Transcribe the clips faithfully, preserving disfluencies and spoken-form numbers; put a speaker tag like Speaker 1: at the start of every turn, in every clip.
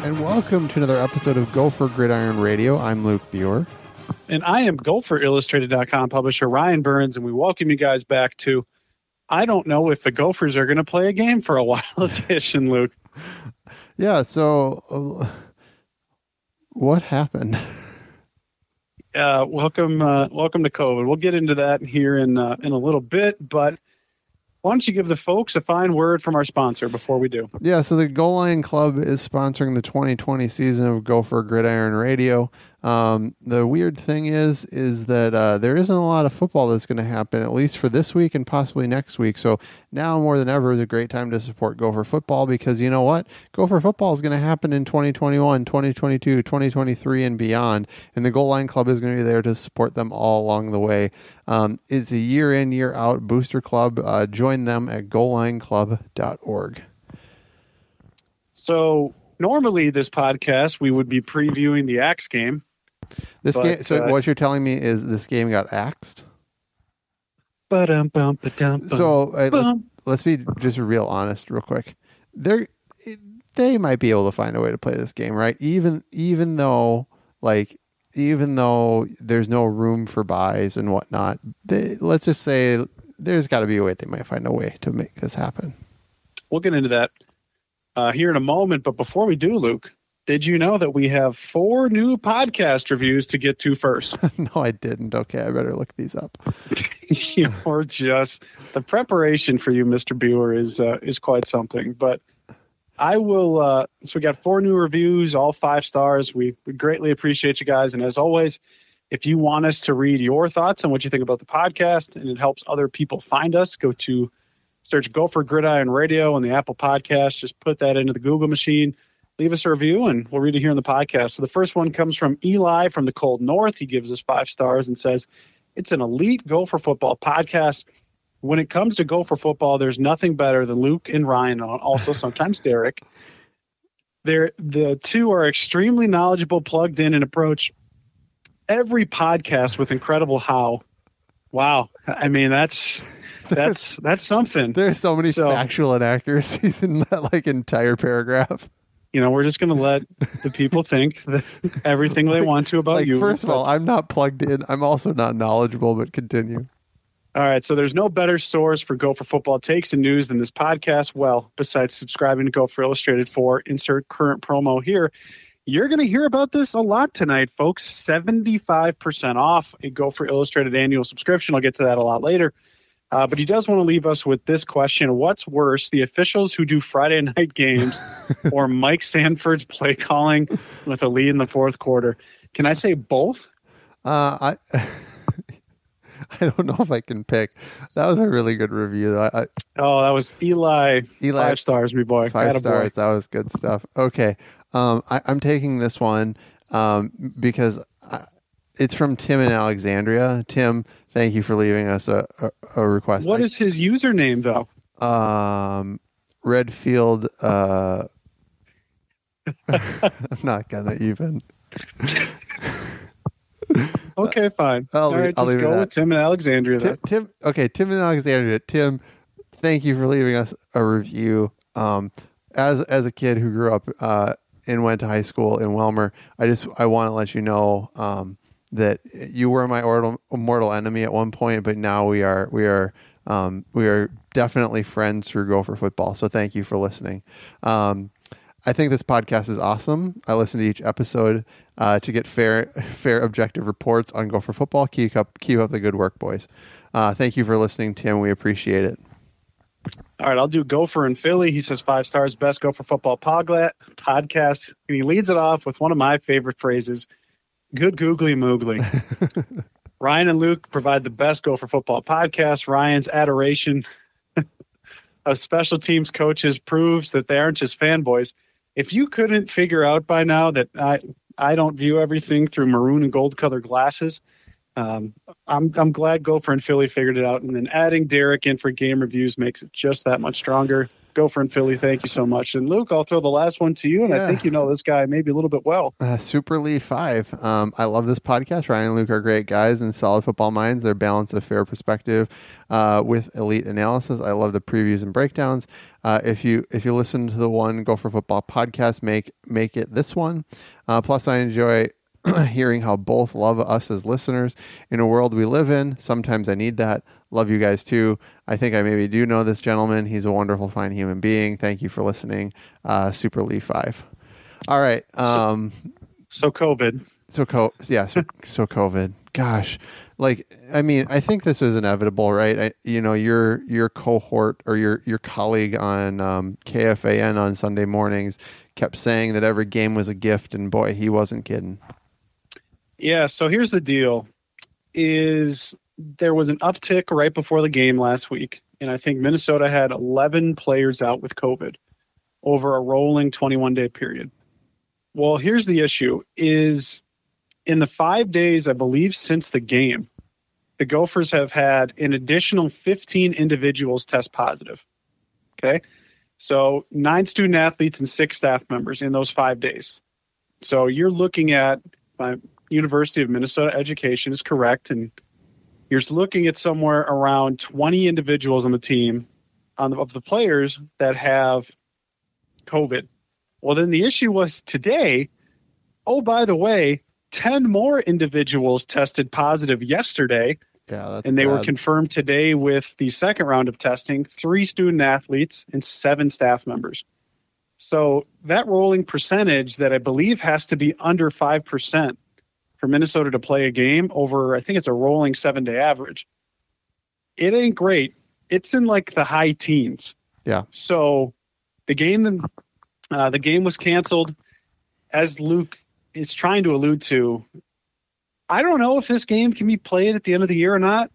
Speaker 1: and welcome to another episode of Gopher Gridiron Radio. I'm Luke Buer.
Speaker 2: And I am Gopher Illustrated dot com publisher Ryan Burns, and we welcome you guys back to I don't know if the Gophers are going to play a game for a while edition, Luke.
Speaker 1: Yeah, so uh, what happened?
Speaker 2: Uh, welcome uh, welcome to COVID. We'll get into that here in, uh, in a little bit, but why don't you give the folks a fine word from our sponsor before we do?
Speaker 1: Yeah, so the Goal Line Club is sponsoring the twenty twenty season of Gopher Gridiron Radio. Um, the weird thing is, is that uh, there isn't a lot of football that's going to happen, at least for this week and possibly next week. So now more than ever is a great time to support Gopher football because you know what? Gopher football is going to happen in twenty twenty-one, twenty twenty-two, twenty twenty-three, and beyond. And the Goal Line Club is going to be there to support them all along the way. Um, it's a year in, year out booster club. Uh, join them at goal line club dot org.
Speaker 2: So normally this podcast, we would be previewing the Axe game.
Speaker 1: This
Speaker 2: but,
Speaker 1: game. So
Speaker 2: uh,
Speaker 1: what you're telling me is this game got axed?
Speaker 2: Ba-dum, bum, ba-dum, bum,
Speaker 1: So uh, let's,
Speaker 2: bum.
Speaker 1: let's be just real honest real quick. They're, they might be able to find a way to play this game, right? Even even though like even though there's no room for buys and whatnot, they, let's just say there's got to be a way they might find a way to make this happen.
Speaker 2: We'll get into that uh, here in a moment. But before we do, Luke, did you know that we have four new podcast reviews to get to first?
Speaker 1: No, I didn't. Okay, I better look these up.
Speaker 2: You're just the preparation for you, Mister Buer, is uh, is quite something. But I will. Uh, so we got four new reviews, all five stars. We, we greatly appreciate you guys. And as always, if you want us to read your thoughts on what you think about the podcast and it helps other people find us, go to search Gopher Gridiron Radio on the Apple Podcast. Just put that into the Google machine. Leave us a review, and we'll read it here on the podcast. So the first one comes from Eli from the cold north. He gives us five stars and says, it's an elite Gopher football podcast. When it comes to Gopher football, there's nothing better than Luke and Ryan, also sometimes Derek. They're, the two are extremely knowledgeable, plugged in, and approach every podcast with incredible how. Wow. I mean, that's that's that's something.
Speaker 1: There's so many
Speaker 2: So-
Speaker 1: factual inaccuracies in that like entire paragraph.
Speaker 2: You know, we're just going to let the people think that everything they want to about
Speaker 1: Like,
Speaker 2: you.
Speaker 1: first of all, I'm not plugged in. I'm also not knowledgeable, but continue.
Speaker 2: All right, so there's no better source for Gopher football takes and news than this podcast. Well, besides subscribing to Gopher Illustrated for insert current promo here, you're going to hear about this a lot tonight, folks. seventy-five percent off a Gopher Illustrated annual subscription. I'll get to that a lot later. Uh, but he does want to leave us with this question. What's worse, the officials who do Friday night games or Mike Sanford's play calling with a lead in the fourth quarter? Can I say both?
Speaker 1: Uh, I I don't know if I can pick. That was a really good review. Though. I, I,
Speaker 2: Oh, that was Eli.
Speaker 1: Eli,
Speaker 2: Five stars, me boy.
Speaker 1: five
Speaker 2: Attaboy.
Speaker 1: stars. That was good stuff. Okay, um, I, I'm taking this one um, because I, it's from Tim in Alexandria. Tim, thank you for leaving us a, a, a request.
Speaker 2: What
Speaker 1: I,
Speaker 2: is his username, though?
Speaker 1: um, Redfield? Uh, I'm not gonna even.
Speaker 2: Okay, fine.
Speaker 1: I'll
Speaker 2: All
Speaker 1: leave-
Speaker 2: right,
Speaker 1: I'll
Speaker 2: just
Speaker 1: leave it
Speaker 2: go
Speaker 1: at
Speaker 2: with Tim in Alexandria then.
Speaker 1: Tim, Tim, okay, Tim in Alexandria. Tim, thank you for leaving us a review. Um, as as a kid who grew up uh, and went to high school in Welmer, I just I want to let you know um, that you were my mortal, mortal enemy at one point, but now we are we are um, we are definitely friends through Gopher football. So thank you for listening. Um, I think this podcast is awesome. I listen to each episode uh, to get fair, fair, objective reports on Gopher football. Keep up, keep up the good work, boys. Uh, thank you for listening, Tim. We appreciate it.
Speaker 2: All right, I'll do Gopher in Philly. He says five stars, best Gopher football podla- podcast. And he leads it off with one of my favorite phrases, good googly moogly. Ryan and Luke provide the best Gopher football podcast. Ryan's adoration of special teams coaches proves that they aren't just fanboys. If you couldn't figure out by now that I I don't view everything through maroon and gold colored glasses, um, I'm I'm glad Gopher and Philly figured it out. And then adding Derek in for game reviews makes it just that much stronger. Gopher and Philly, thank you so much. And Luke, I'll throw the last one to you, and yeah. I think you know this guy maybe a little bit well.
Speaker 1: Uh, Super Lee five. Um, I love this podcast. Ryan and Luke are great guys and solid football minds. Their balance of fair perspective uh, with elite analysis. I love the previews and breakdowns. Uh, if you if you listen to the one Gopher Football podcast, make make it this one. Uh, plus, I enjoy hearing how both love us as listeners in a world we live in. Sometimes I need that. Love you guys too. I think I maybe do know this gentleman. He's a wonderful, fine human being. Thank you for listening. Uh, Super Lee five. All right. Um,
Speaker 2: so, so COVID.
Speaker 1: So, co- yeah. So, so COVID. Gosh. Like, I mean, I think this was inevitable, right? I, you know, your, your cohort or your, your colleague on um, K F A N on Sunday mornings kept saying that every game was a gift, and boy, he wasn't kidding.
Speaker 2: Yeah. So here's the deal is there was an uptick right before the game last week, and I think Minnesota had eleven players out with COVID over a rolling twenty-one day period. Well, here's the issue is in the five days, I believe, since the game, the Gophers have had an additional fifteen individuals test positive. Okay. So nine student athletes and six staff members in those five days. So you're looking at my University of Minnesota education is correct. And you're looking at somewhere around twenty individuals on the team on the, of the players that have COVID. Well, then the issue was today, oh, by the way, ten more individuals tested positive yesterday.
Speaker 1: Yeah, that's
Speaker 2: and they
Speaker 1: bad.
Speaker 2: were confirmed today with the second round of testing, three student athletes and seven staff members. So that rolling percentage that I believe has to be under five percent for Minnesota to play a game over, I think it's a rolling seven-day average. It ain't great. It's in like the high teens.
Speaker 1: Yeah.
Speaker 2: So the game, uh, the game was canceled. As Luke is trying to allude to, I don't know if this game can be played at the end of the year or not.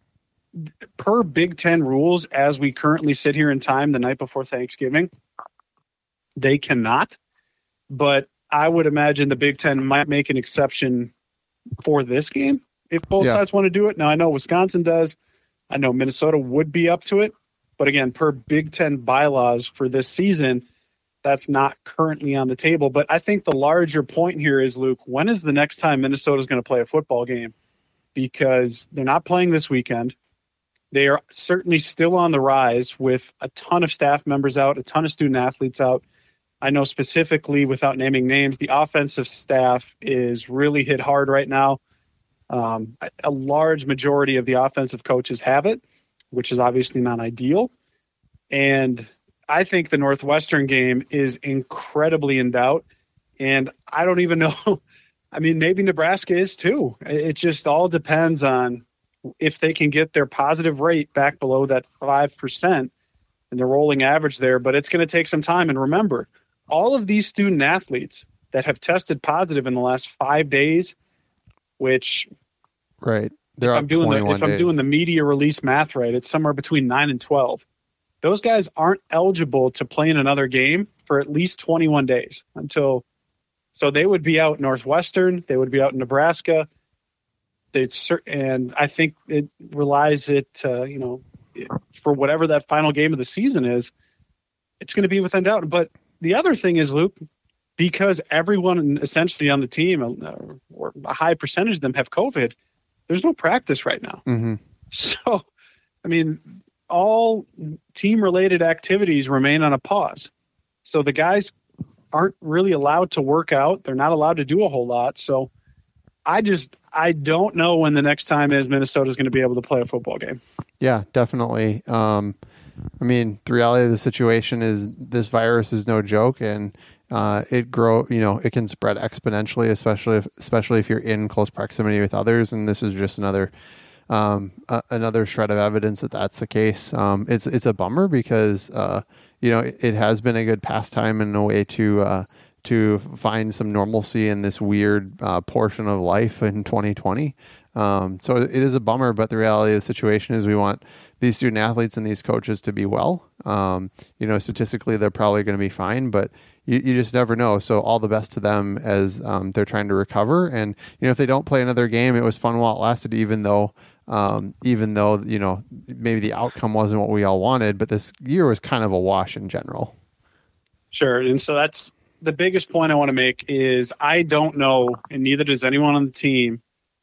Speaker 2: Per Big Ten rules, as we currently sit here in time the night before Thanksgiving, they cannot. But I would imagine the Big Ten might make an exception for this game if both
Speaker 1: yeah.
Speaker 2: sides want to do it. Now, I know Wisconsin does. I know Minnesota would be up to it. But again, per Big Ten bylaws for this season, that's not currently on the table. But I think the larger point here is, Luke, when is the next time Minnesota is going to play a football game? Because they're not playing this weekend. They are certainly still on the rise with a ton of staff members out, a ton of student athletes out. I know specifically, without naming names, the offensive staff is really hit hard right now. Um, a large majority of the offensive coaches have it, which is obviously not ideal. And I think the Northwestern game is incredibly in doubt. And I don't even know. I mean, maybe Nebraska is too. It just all depends on if they can get their positive rate back below that five percent and the rolling average there. But it's going to take some time. And remember, all of these student athletes that have tested positive in the last five days, which
Speaker 1: right, they're
Speaker 2: if, I'm doing, the, if I'm
Speaker 1: days.
Speaker 2: doing the media release math right, it's somewhere between nine and twelve. Those guys aren't eligible to play in another game for at least twenty-one days until. So they would be out Northwestern. They would be out in Nebraska. They'd, and I think it relies it, uh, you know, for whatever that final game of the season is, it's going to be within doubt. But the other thing is, Luke, because everyone essentially on the team, or a high percentage of them have COVID, there's no practice right now.
Speaker 1: Mm-hmm.
Speaker 2: So, I mean, all team-related activities remain on a pause. So the guys aren't really allowed to work out. They're not allowed to do a whole lot. So I just, I don't know when the next time is Minnesota's going to be able to play a football game.
Speaker 1: Yeah, definitely. Um, I mean, the reality of the situation is this virus is no joke, and uh, it grow, you know, it can spread exponentially, especially if, especially if you're in close proximity with others. And this is just another, um, uh, another shred of evidence that that's the case. Um, it's, it's a bummer because, uh, you know, it, it has been a good pastime in a way to, uh, to find some normalcy in this weird uh, portion of life in twenty twenty. Um, so it is a bummer, but the reality of the situation is we want these student athletes and these coaches to be well. Um, you know, statistically, they're probably going to be fine, but you, you just never know. So all the best to them as um, they're trying to recover. And, you know, if they don't play another game, it was fun while it lasted, even though Um, even though, you know, maybe the outcome wasn't what we all wanted, but this year was kind of a wash in general.
Speaker 2: Sure. And so that's the biggest point I want to make is I don't know, and neither does anyone on the team,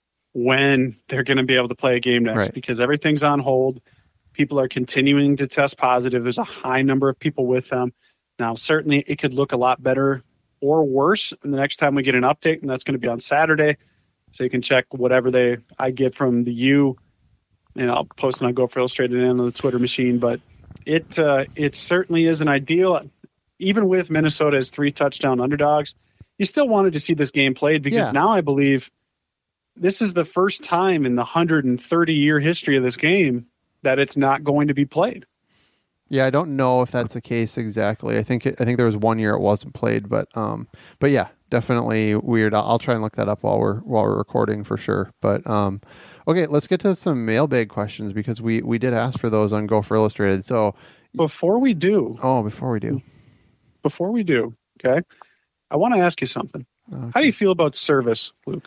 Speaker 2: when they're going to be able to play a game next,
Speaker 1: Right.
Speaker 2: because everything's on hold. People are continuing to test positive. There's a high number of people with them. Now, certainly it could look a lot better or worse the next time we get an update, and that's going to be on Saturday. So you can check whatever they I get from the U, and I'll post it on Go for Illustrated and on the Twitter machine. But it uh, it certainly isn't ideal. Even with Minnesota as three touchdown underdogs, you still wanted to see this game played because
Speaker 1: Yeah.
Speaker 2: now I believe this is the first time in the one hundred thirty year history of this game that it's not going to be played.
Speaker 1: Yeah, I don't know if that's the case exactly. I think it, I think there was one year it wasn't played, but um, but yeah, definitely weird. I'll, I'll try and look that up while we're while we're recording for sure. But um, okay, let's get to some mailbag questions because we we did ask for those on Go for Illustrated. So
Speaker 2: Before we do,
Speaker 1: oh, before we do,
Speaker 2: before we do, okay, I want to ask you something.
Speaker 1: okay.
Speaker 2: How do you feel about service, Luke?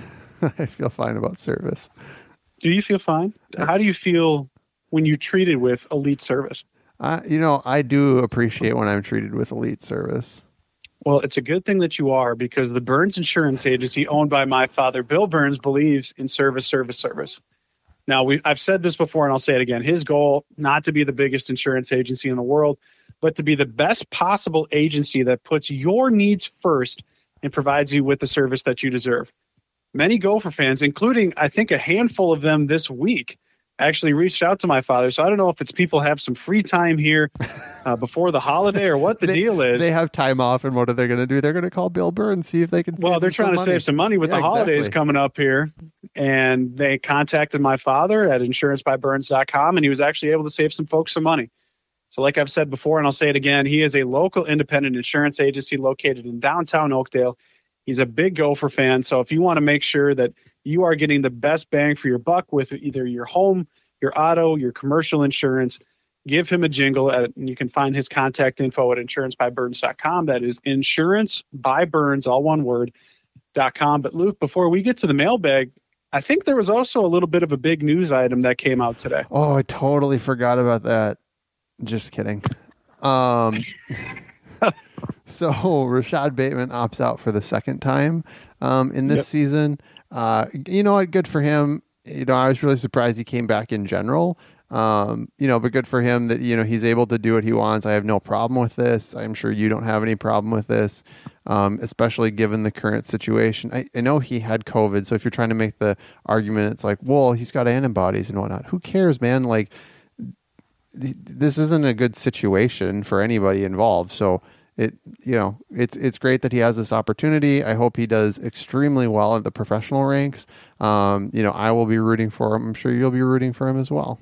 Speaker 1: I feel fine about service.
Speaker 2: Do you feel fine? How do you feel when you treated with elite service?
Speaker 1: I, you know, I do appreciate when I'm treated with elite service.
Speaker 2: Well, it's a good thing that you are, because the Burns Insurance Agency, owned by my father, Bill Burns, believes in service, service, service. Now, we, I've said this before, and I'll say it again. His goal, not to be the biggest insurance agency in the world, but to be the best possible agency that puts your needs first and provides you with the service that you deserve. Many Gopher fans, including, I think, a handful of them this week, actually reached out to my father. So I don't know if it's people have some free time here uh, before the holiday or what the
Speaker 1: they,
Speaker 2: deal is.
Speaker 1: They have time off, and what are they going to do? They're going to call Bill Burr and see if they can.
Speaker 2: Well,
Speaker 1: save
Speaker 2: they're
Speaker 1: him
Speaker 2: trying to
Speaker 1: some
Speaker 2: save some money with
Speaker 1: Yeah,
Speaker 2: the holidays
Speaker 1: exactly.
Speaker 2: coming up here. And they contacted my father at insurance by burns dot com, and he was actually able to save some folks some money. So like I've said before, and I'll say it again, he is a local independent insurance agency located in downtown Oakdale. He's a big Gopher fan. So if you want to make sure that you are getting the best bang for your buck with either your home, your auto, your commercial insurance, give him a jingle. At, and you can find his contact info at insurance by burns dot com. That is insurance by Burns, all one word, dot com. But Luke, before we get to the mailbag, I think there was also a little bit of a big news item that came out today.
Speaker 1: Oh, I totally forgot about that. Just kidding. Um, so Rashad Bateman opts out for the second time um, in this
Speaker 2: Yep.
Speaker 1: season. Uh, you know what? Good for him. You know, I was really surprised he came back in general. Um, you know, but good for him that, you know, he's able to do what he wants. I have no problem with this. I'm sure you don't have any problem with this, um, especially given the current situation. I, I know he had COVID. So if you're trying to make the argument, it's like, well, he's got antibodies and whatnot. Who cares, man? Like, th- this isn't a good situation for anybody involved. So it, you know, it's, it's great that he has this opportunity. I hope he does extremely well at the professional ranks. Um, you know, I will be rooting for him. I'm sure you'll be rooting for him as well.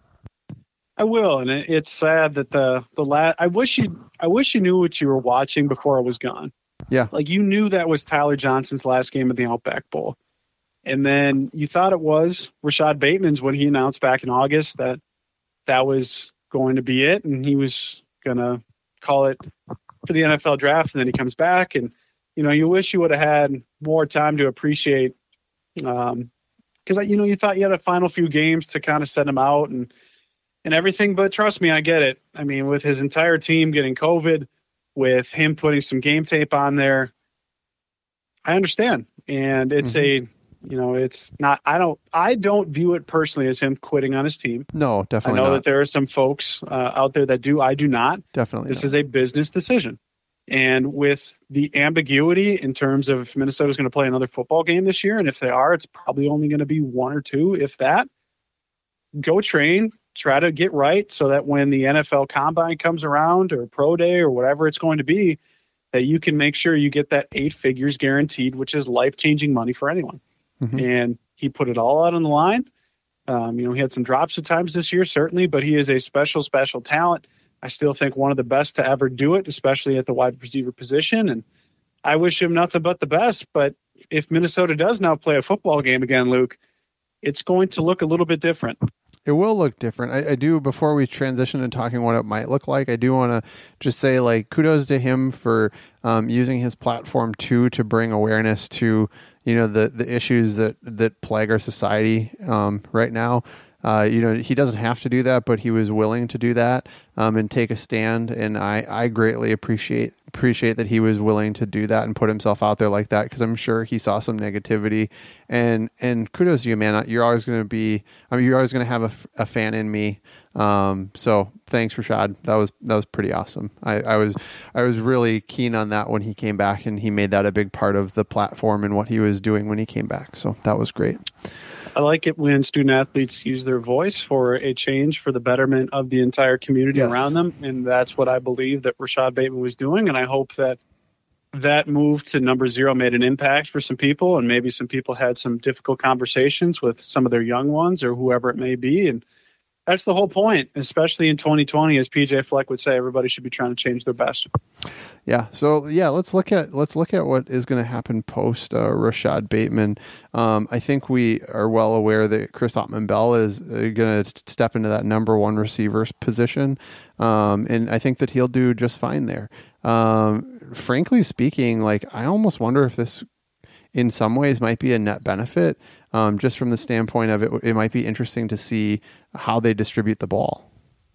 Speaker 2: I will, and it, it's sad that the the la- I wish you I wish you knew what you were watching before I was gone.
Speaker 1: Yeah.
Speaker 2: Like you knew that was Tyler Johnson's last game of the Outback Bowl, and then you thought it was Rashad Bateman's when he announced back in August that that was going to be it, and he was gonna call it for the N F L draft, and then he comes back, and you know you wish you would have had more time to appreciate, um, because you know you thought you had a final few games to kind of set him out and. and everything, but trust me, I get it. I mean, with his entire team getting COVID, with him putting some game tape on there, I understand. And it's mm-hmm. a, you know, it's not, I don't, I don't view it personally as him quitting on his team.
Speaker 1: No, definitely
Speaker 2: I know
Speaker 1: not.
Speaker 2: that there are some folks uh, out there that do, I do not.
Speaker 1: Definitely
Speaker 2: This
Speaker 1: not.
Speaker 2: is a business decision. And with the ambiguity in terms of if Minnesota's going to play another football game this year, and if they are, it's probably only going to be one or two, if that. Go train. Try to get right so that when the N F L Combine comes around or Pro Day or whatever it's going to be, that you can make sure you get that eight figures guaranteed, which is life-changing money for anyone. Mm-hmm. And he put it all out on the line. Um, you know, he had some drops at times this year, certainly, but he is a special, special talent. I still think one of the best to ever do it, especially at the wide receiver position. And I wish him nothing but the best. But if Minnesota does now play a football game again, Luke, it's going to look a little bit different.
Speaker 1: It will look different. I, I do, before we transition to talking what it might look like, I do want to just say, like, kudos to him for um, using his platform too to bring awareness to, you know, the, the issues that, that plague our society um, right now. Uh, you know, he doesn't have to do that, but he was willing to do that um, and take a stand. And I, I greatly appreciate appreciate that he was willing to do that and put himself out there like that, because I'm sure he saw some negativity. And and kudos to you, man. You're always going to be, I mean, you're always going to have a, a fan in me. Um, so thanks, Rashad. That was that was pretty awesome. I, I was I was really keen on that when he came back, and he made that a big part of the platform and what he was doing when he came back. So that was great.
Speaker 2: I like it when student athletes use their voice for a change for the betterment of the entire community yes. around them. And that's what I believe that Rashad Bateman was doing. And I hope that that move to number zero made an impact for some people. And maybe some people had some difficult conversations with some of their young ones or whoever it may be. And that's the whole point, especially in twenty twenty, as P J Fleck would say, everybody should be trying to change their best.
Speaker 1: Yeah. So yeah, let's look at let's look at what is going to happen post uh, Rashad Bateman. Um, I think we are well aware that Chris Ottman-Bell is uh, going to step into that number one receiver's position, um, and I think that he'll do just fine there. Um, frankly speaking, like I almost wonder if this, in some ways, might be a net benefit. Um, just from the standpoint of it, it might be interesting to see how they distribute the ball.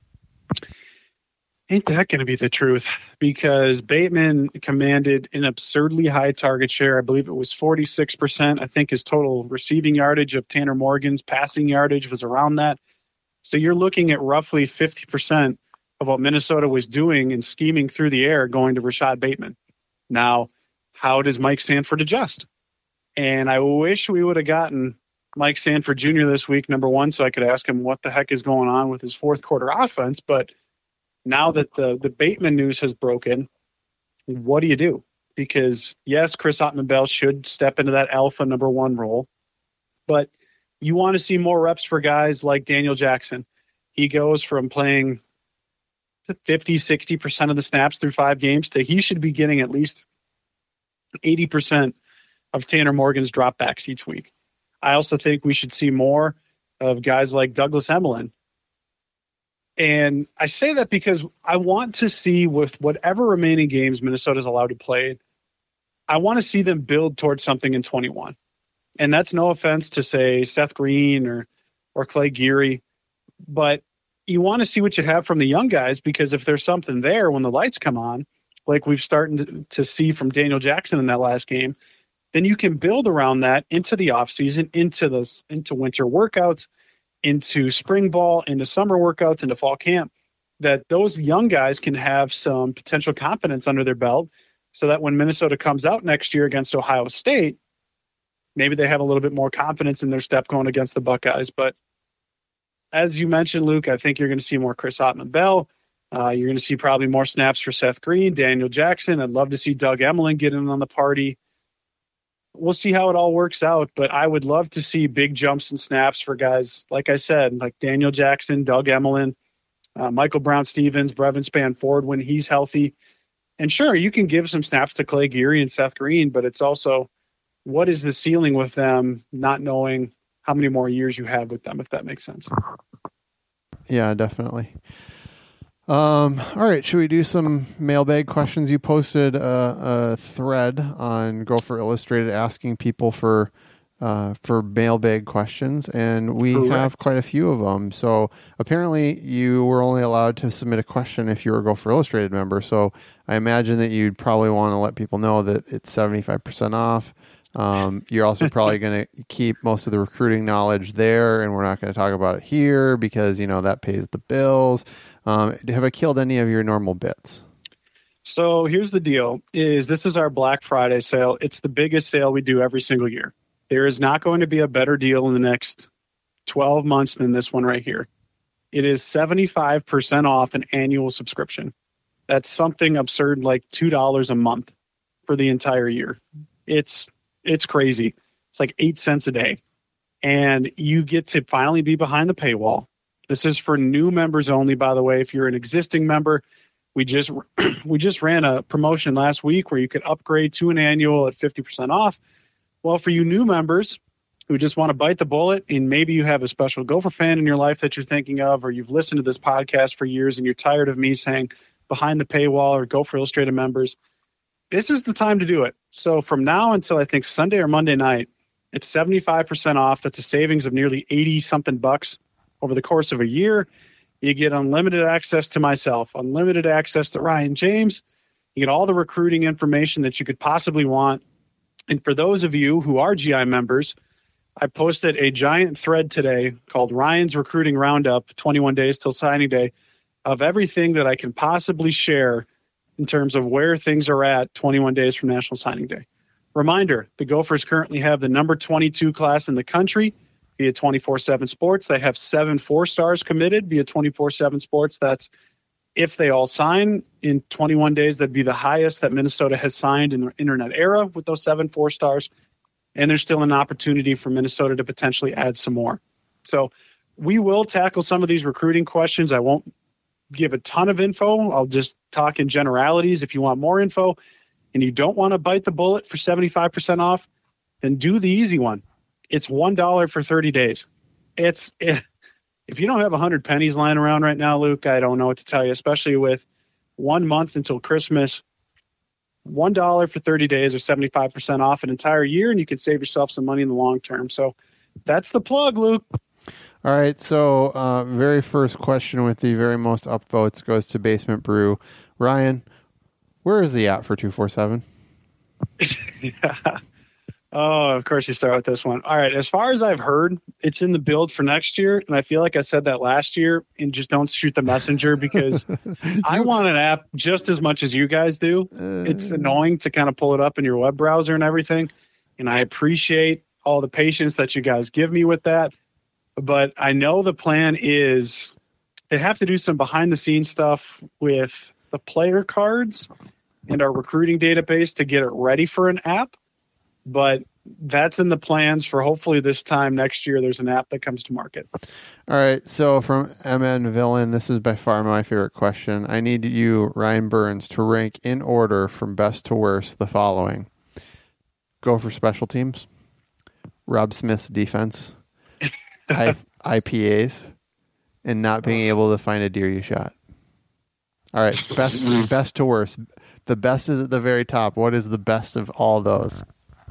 Speaker 2: Ain't that going to be the truth? Because Bateman commanded an absurdly high target share. I believe it was forty-six percent. I think his total receiving yardage of Tanner Morgan's passing yardage was around that. So you're looking at roughly fifty percent of what Minnesota was doing and scheming through the air going to Rashad Bateman. Now, how does Mike Sanford adjust? And I wish we would have gotten Mike Sanford Junior this week, number one, so I could ask him what the heck is going on with his fourth quarter offense. But now that the, the Bateman news has broken, what do you do? Because, yes, Chris Ottman-Bell should step into that alpha number one role, but you want to see more reps for guys like Daniel Jackson. He goes from playing fifty, sixty percent of the snaps through five games to he should be getting at least eighty percent of Tanner Morgan's dropbacks each week. I also think we should see more of guys like Douglas Emmelin. And I say that because I want to see, with whatever remaining games Minnesota's allowed to play, I want to see them build towards something in twenty-one. And that's no offense to, say, Seth Green or or Clay Geary, but you want to see what you have from the young guys, because if there's something there when the lights come on, like we've started to see from Daniel Jackson in that last game, then you can build around that into the offseason, into the into winter workouts, into spring ball, into summer workouts, into fall camp, that those young guys can have some potential confidence under their belt so that when Minnesota comes out next year against Ohio State, maybe they have a little bit more confidence in their step going against the Buckeyes. But as you mentioned, Luke, I think you're going to see more Chris Ottman-Bell. Uh, you're going to see probably more snaps for Seth Green, Daniel Jackson. I'd love to see Doug Emmelin get in on the party. We'll see how it all works out, but I would love to see big jumps and snaps for guys, like I said, like Daniel Jackson, Doug Emmelin, uh, Michael Brown-Stevens, Brevin Spann-Ford when he's healthy. And sure, you can give some snaps to Clay Geary and Seth Green, but it's also, what is the ceiling with them, not knowing how many more years you have with them, if that makes sense.
Speaker 1: Yeah, definitely. Um, all right. Should we do some mailbag questions? You posted a, a thread on Gopher Illustrated asking people for, uh, for mailbag questions, and we Correct. have quite a few of them. So apparently you were only allowed to submit a question if you were a Gopher Illustrated member. So I imagine that you'd probably want to let people know that it's seventy-five percent off. Um, you're also probably going to keep most of the recruiting knowledge there, and we're not going to talk about it here because, you know, that pays the bills. Um, have I killed any of your normal bits?
Speaker 2: So here's the deal, is this is our Black Friday sale. It's the biggest sale we do every single year. There is not going to be a better deal in the next twelve months than this one right here. It is seventy-five percent off an annual subscription. That's something absurd like two dollars a month for the entire year. It's It's crazy. It's like eight cents a day. And you get to finally be behind the paywall. This is for new members only, by the way. If you're an existing member, we just we just ran a promotion last week where you could upgrade to an annual at fifty percent off. Well, for you new members who just want to bite the bullet, and maybe you have a special Gopher fan in your life that you're thinking of, or you've listened to this podcast for years and you're tired of me saying behind the paywall or Gopher Illustrated members, this is the time to do it. So from now until I think Sunday or Monday night, it's seventy-five percent off. That's a savings of nearly eighty something bucks over the course of a year. You get unlimited access to myself, unlimited access to Ryan James. You get all the recruiting information that you could possibly want. And for those of you who are G I members, I posted a giant thread today called Ryan's Recruiting Roundup, twenty-one days till signing day, of everything that I can possibly share in terms of where things are at twenty-one days from National Signing Day. Reminder, the Gophers currently have the number twenty-two class in the country via twenty-four seven Sports. They have seven four-stars committed via twenty-four seven Sports. That's if they all sign in twenty-one days, that'd be the highest that Minnesota has signed in the internet era with those seven four-stars. And there's still an opportunity for Minnesota to potentially add some more. So we will tackle some of these recruiting questions. I won't give a ton of info. I'll just talk in generalities. If you want more info and you don't want to bite the bullet for seventy-five percent off, then do the easy one. It's one dollar for thirty days. It's it, if you don't have one hundred pennies lying around right now, Luke, I don't know what to tell you, especially with one month until Christmas. one dollar for thirty days or seventy-five percent off an entire year, and you can save yourself some money in the long term. So that's the plug, Luke.
Speaker 1: All right, so uh, very first question with the very most upvotes goes to Basement Brew. Ryan, where is the app for two forty-seven?
Speaker 2: Yeah. Oh, of course you start with this one. All right, as far as I've heard, it's in the build for next year, and I feel like I said that last year, and just don't shoot the messenger because I want an app just as much as you guys do. Uh, it's annoying to kind of pull it up in your web browser and everything, and I appreciate all the patience that you guys give me with that. But I know the plan is they have to do some behind-the-scenes stuff with the player cards and our recruiting database to get it ready for an app. But that's in the plans for hopefully this time next year. There's an app that comes to market.
Speaker 1: All right. So from M N Villain, this is by far my favorite question. I need you, Ryan Burns, to rank in order from best to worst the following. Go for special teams, Rob Smith's defense, I, I P As, and not being able to find a deer you shot. All right. Best, best to worst. The best is at the very top. What is the best of all those?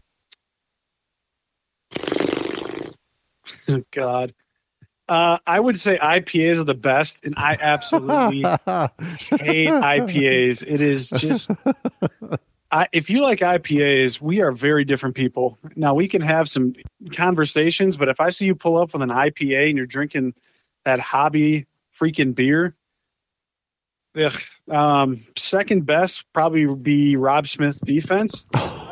Speaker 2: God. Uh, I would say I P As are the best, and I absolutely hate I P As. It is just, I, if you like I P As, we are very different people. Now, we can have some conversations, but if I see you pull up with an I P A and you're drinking that hobby freaking beer, ugh, um, second best probably would be Rob Smith's defense.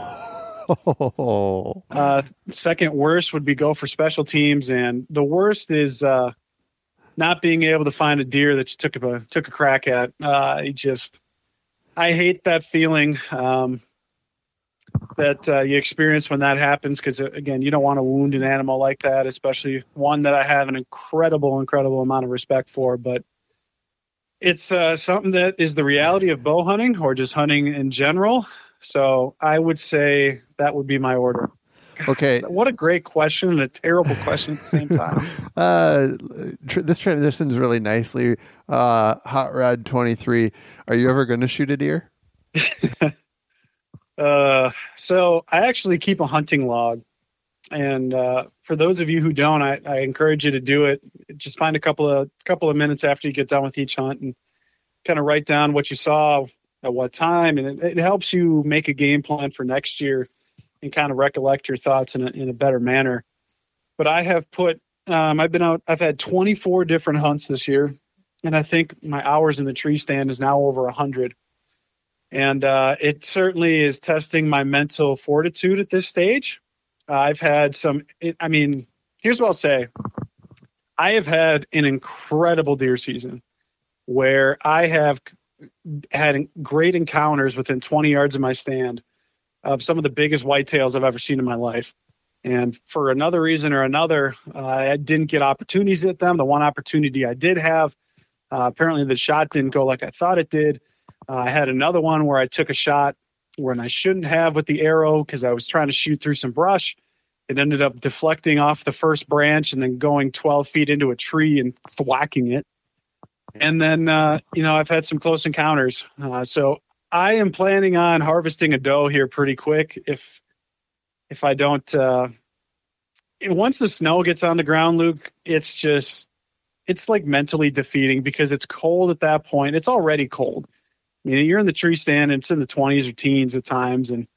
Speaker 1: Oh.
Speaker 2: Uh, second worst would be go for special teams, and the worst is uh, not being able to find a deer that you took a took a crack at. Uh, I just, I hate that feeling um, that uh, you experience when that happens. Because again, you don't want to wound an animal like that, especially one that I have an incredible, incredible amount of respect for. But it's uh, something that is the reality of bow hunting or just hunting in general. So I would say that would be my order.
Speaker 1: Okay.
Speaker 2: What a great question and a terrible question at the same time.
Speaker 1: uh, tr- this transitions really nicely. Uh, Hot Rod twenty-three. Are you ever going to shoot a deer?
Speaker 2: uh, so I actually keep a hunting log. And uh, for those of you who don't, I, I encourage you to do it. Just find a couple of couple of minutes after you get done with each hunt and kind of write down what you saw at what time, and it, it helps you make a game plan for next year and kind of recollect your thoughts in a, in a better manner. But I have put, um, I've been out, I've had twenty-four different hunts this year, and I think my hours in the tree stand is now over a hundred. And uh, it certainly is testing my mental fortitude at this stage. Uh, I've had some, it, I mean, here's what I'll say. I have had an incredible deer season where I have had great encounters within twenty yards of my stand of some of the biggest whitetails I've ever seen in my life. And for another reason or another, uh, I didn't get opportunities at them. The one opportunity I did have, uh, apparently the shot didn't go like I thought it did. Uh, I had another one where I took a shot when I shouldn't have with the arrow because I was trying to shoot through some brush. It ended up deflecting off the first branch and then going twelve feet into a tree and thwacking it. And then, uh, you know, I've had some close encounters. Uh, so I am planning on harvesting a doe here pretty quick. If if I don't, uh, once the snow gets on the ground, Luke, it's just it's like mentally defeating because it's cold at that point. It's already cold. I mean, you're in the tree stand and it's in the twenties or teens at times, and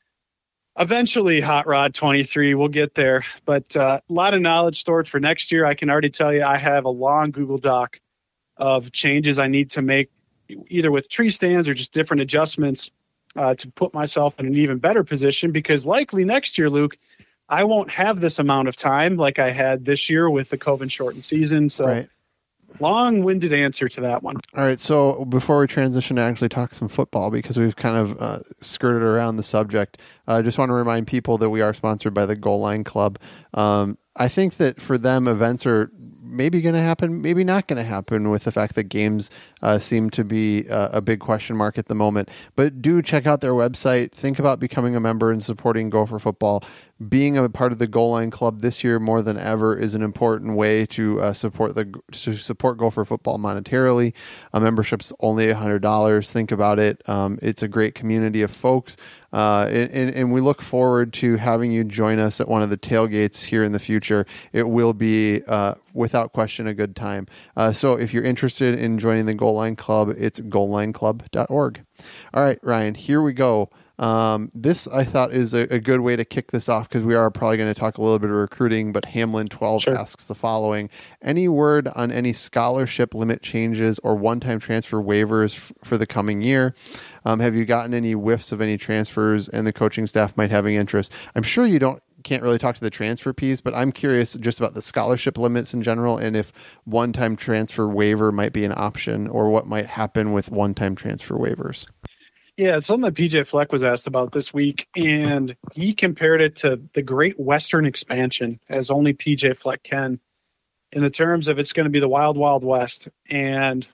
Speaker 2: eventually Hot Rod twenty-three will get there. But uh, a lot of knowledge stored for next year. I can already tell you I have a long Google Doc of changes I need to make, either with tree stands or just different adjustments uh, to put myself in an even better position, because likely next year, Luke, I won't have this amount of time like I had this year with the COVID shortened season. So
Speaker 1: right.
Speaker 2: Long-winded answer to that one.
Speaker 1: All right. So before we transition to actually talk some football, because we've kind of uh, skirted around the subject, I uh, just want to remind people that we are sponsored by the Goal Line Club. Um, I think that for them, events are maybe going to happen, maybe not going to happen, with the fact that games uh, seem to be uh, a big question mark at the moment. But do check out their website. Think about becoming a member and supporting Gopher football. Being a part of the Goal Line Club this year more than ever is an important way to uh, support the to support Gopher football monetarily. A membership's only one hundred dollars. Think about it. Um, it's a great community of folks. Uh, and, and we look forward to having you join us at one of the tailgates here in the future. It will be, uh, without question, a good time. Uh, so if you're interested in joining the Goal Line Club, it's goal line club dot org. All right, Ryan, here we go. Um, this, I thought, is a, a good way to kick this off, because we are probably going to talk a little bit of recruiting, but Hamlin twelve sure. asks the following. Any word on any scholarship limit changes or one-time transfer waivers f- for the coming year? Um, have you gotten any whiffs of any transfers and the coaching staff might having interest? I'm sure you don't can't really talk to the transfer piece, but I'm curious just about the scholarship limits in general, and if one-time transfer waiver might be an option, or what might happen with one-time transfer waivers.
Speaker 2: Yeah, it's something that P J Fleck was asked about this week, and he compared it to the Great Western Expansion, as only P J Fleck can, in the terms of it's going to be the Wild Wild West. And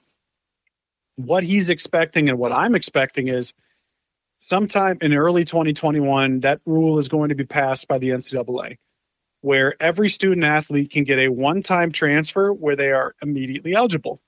Speaker 2: what he's expecting and what I'm expecting is sometime in early twenty twenty-one, that rule is going to be passed by the N C double A, where every student athlete can get a one-time transfer where they are immediately eligible.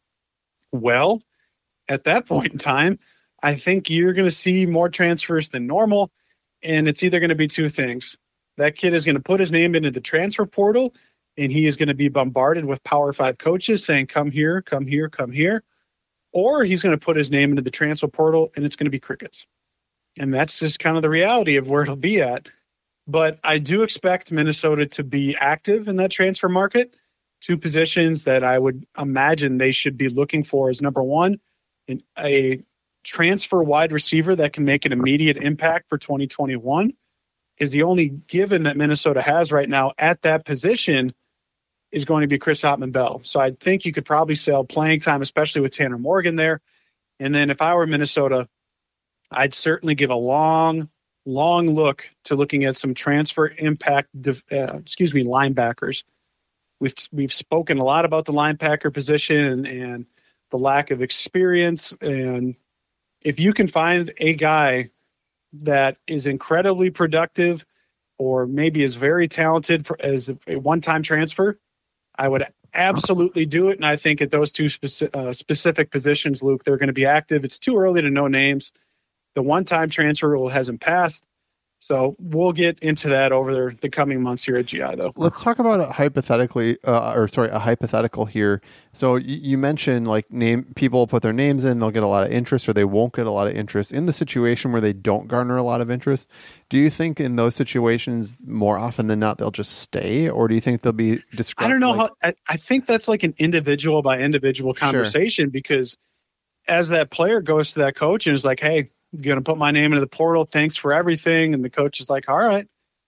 Speaker 2: Well, at that point in time, I think you're going to see more transfers than normal, and it's either going to be two things. That kid is going to put his name into the transfer portal, and he is going to be bombarded with Power Five coaches saying, come here, come here, come here. Or he's going to put his name into the transfer portal, and it's going to be crickets. And that's just kind of the reality of where it'll be at. But I do expect Minnesota to be active in that transfer market. Two positions that I would imagine they should be looking for is, number one, in a transfer wide receiver that can make an immediate impact for twenty twenty-one, is the only given that Minnesota has right now at that position is going to be Chris Hotman-Bell. So I think you could probably sell playing time, especially with Tanner Morgan there. And then if I were Minnesota, I'd certainly give a long, long look to looking at some transfer impact, uh, excuse me, linebackers. We've we've spoken a lot about the linebacker position and, and the lack of experience. And if you can find a guy that is incredibly productive or maybe is very talented for, as a one-time transfer, I would absolutely do it. And I think at those two speci- uh, specific positions, Luke, they're going to be active. It's too early to know names. The one-time transfer rule hasn't passed. So we'll get into that over the coming months here at G I, though.
Speaker 1: Let's talk about it hypothetically, uh, or sorry, a hypothetical here. So you, you mentioned like name people put their names in, they'll get a lot of interest, or they won't get a lot of interest. In the situation where they don't garner a lot of interest, do you think in those situations more often than not they'll just stay, or do you think they'll be disgruntled?
Speaker 2: I don't know
Speaker 1: like,
Speaker 2: how. I, I think that's like an individual by individual conversation, sure. Because as that player goes to that coach and is like, "Hey, I'm going to put my name into the portal. Thanks for everything." And the coach is like, all right.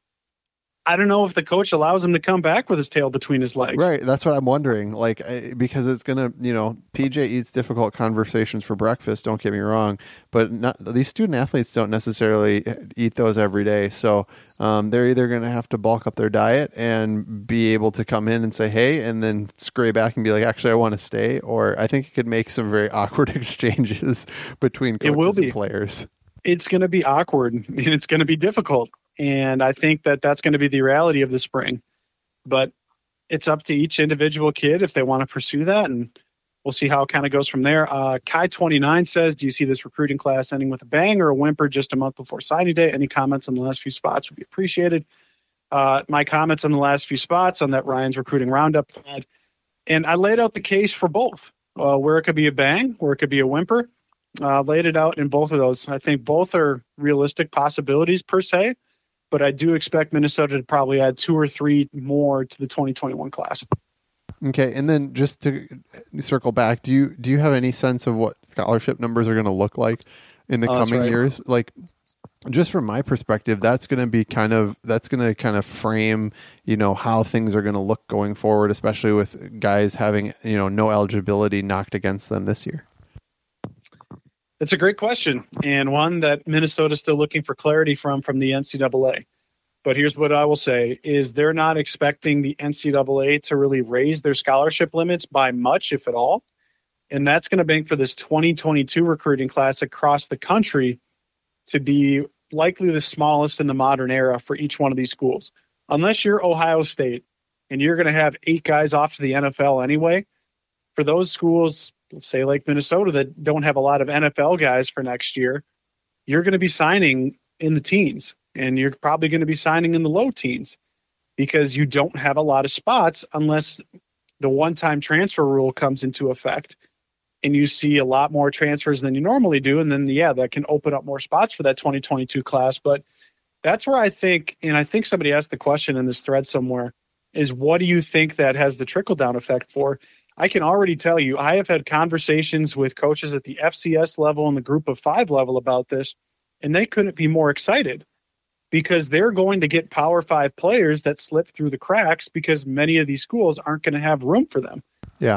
Speaker 2: I don't know if the coach allows him to come back with his tail between his legs.
Speaker 1: Right. That's what I'm wondering. Like, I, because it's going to, you know, P J eats difficult conversations for breakfast. Don't get me wrong. But not, these student athletes don't necessarily eat those every day. So um, they're either going to have to bulk up their diet and be able to come in and say, hey, and then scurry back and be like, actually, I want to stay. Or I think it could make some very awkward exchanges between coaches
Speaker 2: it will be.
Speaker 1: and players.
Speaker 2: It's going to be awkward and it's going to be difficult. And I think that that's going to be the reality of the spring. But it's up to each individual kid if they want to pursue that. And we'll see how it kind of goes from there. Uh, Kai twenty-nine says, do you see this recruiting class ending with a bang or a whimper just a month before signing day? Any comments on the last few spots would be appreciated. Uh, my comments on the last few spots on that Ryan's recruiting roundup thread. And I laid out the case for both, uh, where it could be a bang, where it could be a whimper. Uh, laid it out in both of those. I think both are realistic possibilities per se, but I do expect Minnesota to probably add two or three more to the twenty twenty-one class.
Speaker 1: Okay, and then just to circle back, do you do you have any sense of what scholarship numbers are going to look like in the
Speaker 2: Oh,
Speaker 1: coming
Speaker 2: right.
Speaker 1: years? Like, just from my perspective, that's going to be kind of that's going to kind of frame, you know, how things are going to look going forward, especially with guys having, you know, no eligibility knocked against them this year.
Speaker 2: It's a great question, and one that Minnesota's still looking for clarity from from the N C double A. But here's what I will say is they're not expecting the N C double A to really raise their scholarship limits by much, if at all. And that's going to make for this twenty twenty-two recruiting class across the country to be likely the smallest in the modern era for each one of these schools. Unless you're Ohio State and you're going to have eight guys off to the N F L anyway, for those schools, let's say like Minnesota, that don't have a lot of N F L guys for next year, you're going to be signing in the teens. And you're probably going to be signing in the low teens because you don't have a lot of spots unless the one-time transfer rule comes into effect and you see a lot more transfers than you normally do. And then, yeah, that can open up more spots for that twenty twenty-two class. But that's where I think, and I think somebody asked the question in this thread somewhere, is what do you think that has the trickle-down effect for? I can already tell you, I have had conversations with coaches at the F C S level and the group of five level about this, and they couldn't be more excited. Because they're going to get Power Five players that slip through the cracks because many of these schools aren't going to have room for them.
Speaker 1: Yeah.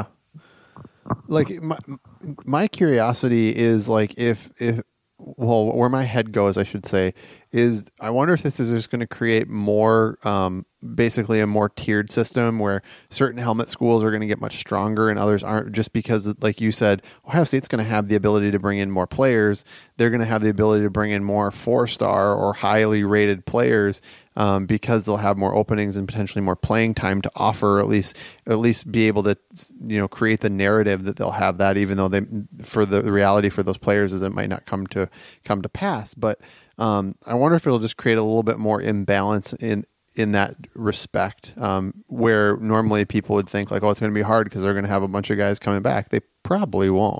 Speaker 1: Like my, my curiosity is like if, if, well, where my head goes, I should say, is I wonder if this is just going to create more, um, basically a more tiered system where certain helmet schools are going to get much stronger and others aren't, just because, like you said, Ohio State's going to have the ability to bring in more players. They're going to have the ability to bring in more four-star or highly rated players um, because they'll have more openings and potentially more playing time to offer, or at least at least be able to, you know, create the narrative that they'll have that, even though they, for the, the reality for those players is it might not come to come to pass. But um, I wonder if it'll just create a little bit more imbalance in in that respect, um, where normally people would think like, oh, it's going to be hard because they're going to have a bunch of guys coming back. They probably won't.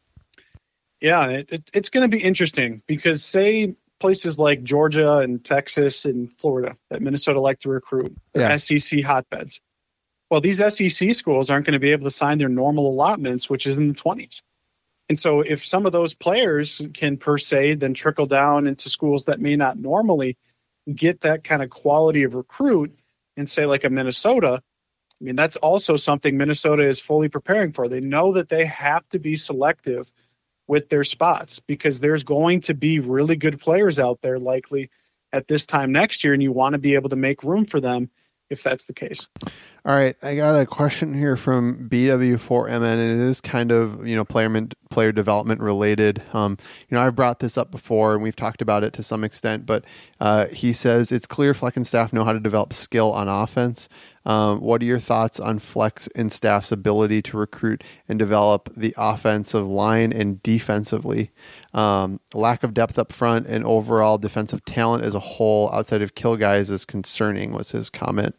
Speaker 2: Yeah, it, it, it's going to be interesting because say places like Georgia and Texas and Florida that Minnesota like to recruit, they're
Speaker 1: Yeah.
Speaker 2: S E C hotbeds. Well, these S E C schools aren't going to be able to sign their normal allotments, which is in the twenties. And so if some of those players can per se then trickle down into schools that may not normally get that kind of quality of recruit and say like a Minnesota, I mean, that's also something Minnesota is fully preparing for. They know that they have to be selective with their spots because there's going to be really good players out there likely at this time next year, and you want to be able to make room for them if that's the case.
Speaker 1: All right, I got a question here from B W four M N, and it is kind of, you know, player player development related. Um, you know, I've brought this up before, and we've talked about it to some extent, but uh, he says it's clear Fleck and staff know how to develop skill on offense. Um, what are your thoughts on Fleck's and staff's ability to recruit and develop the offensive line and defensively? Um, lack of depth up front and overall defensive talent as a whole outside of kill guys is concerning, was his comment.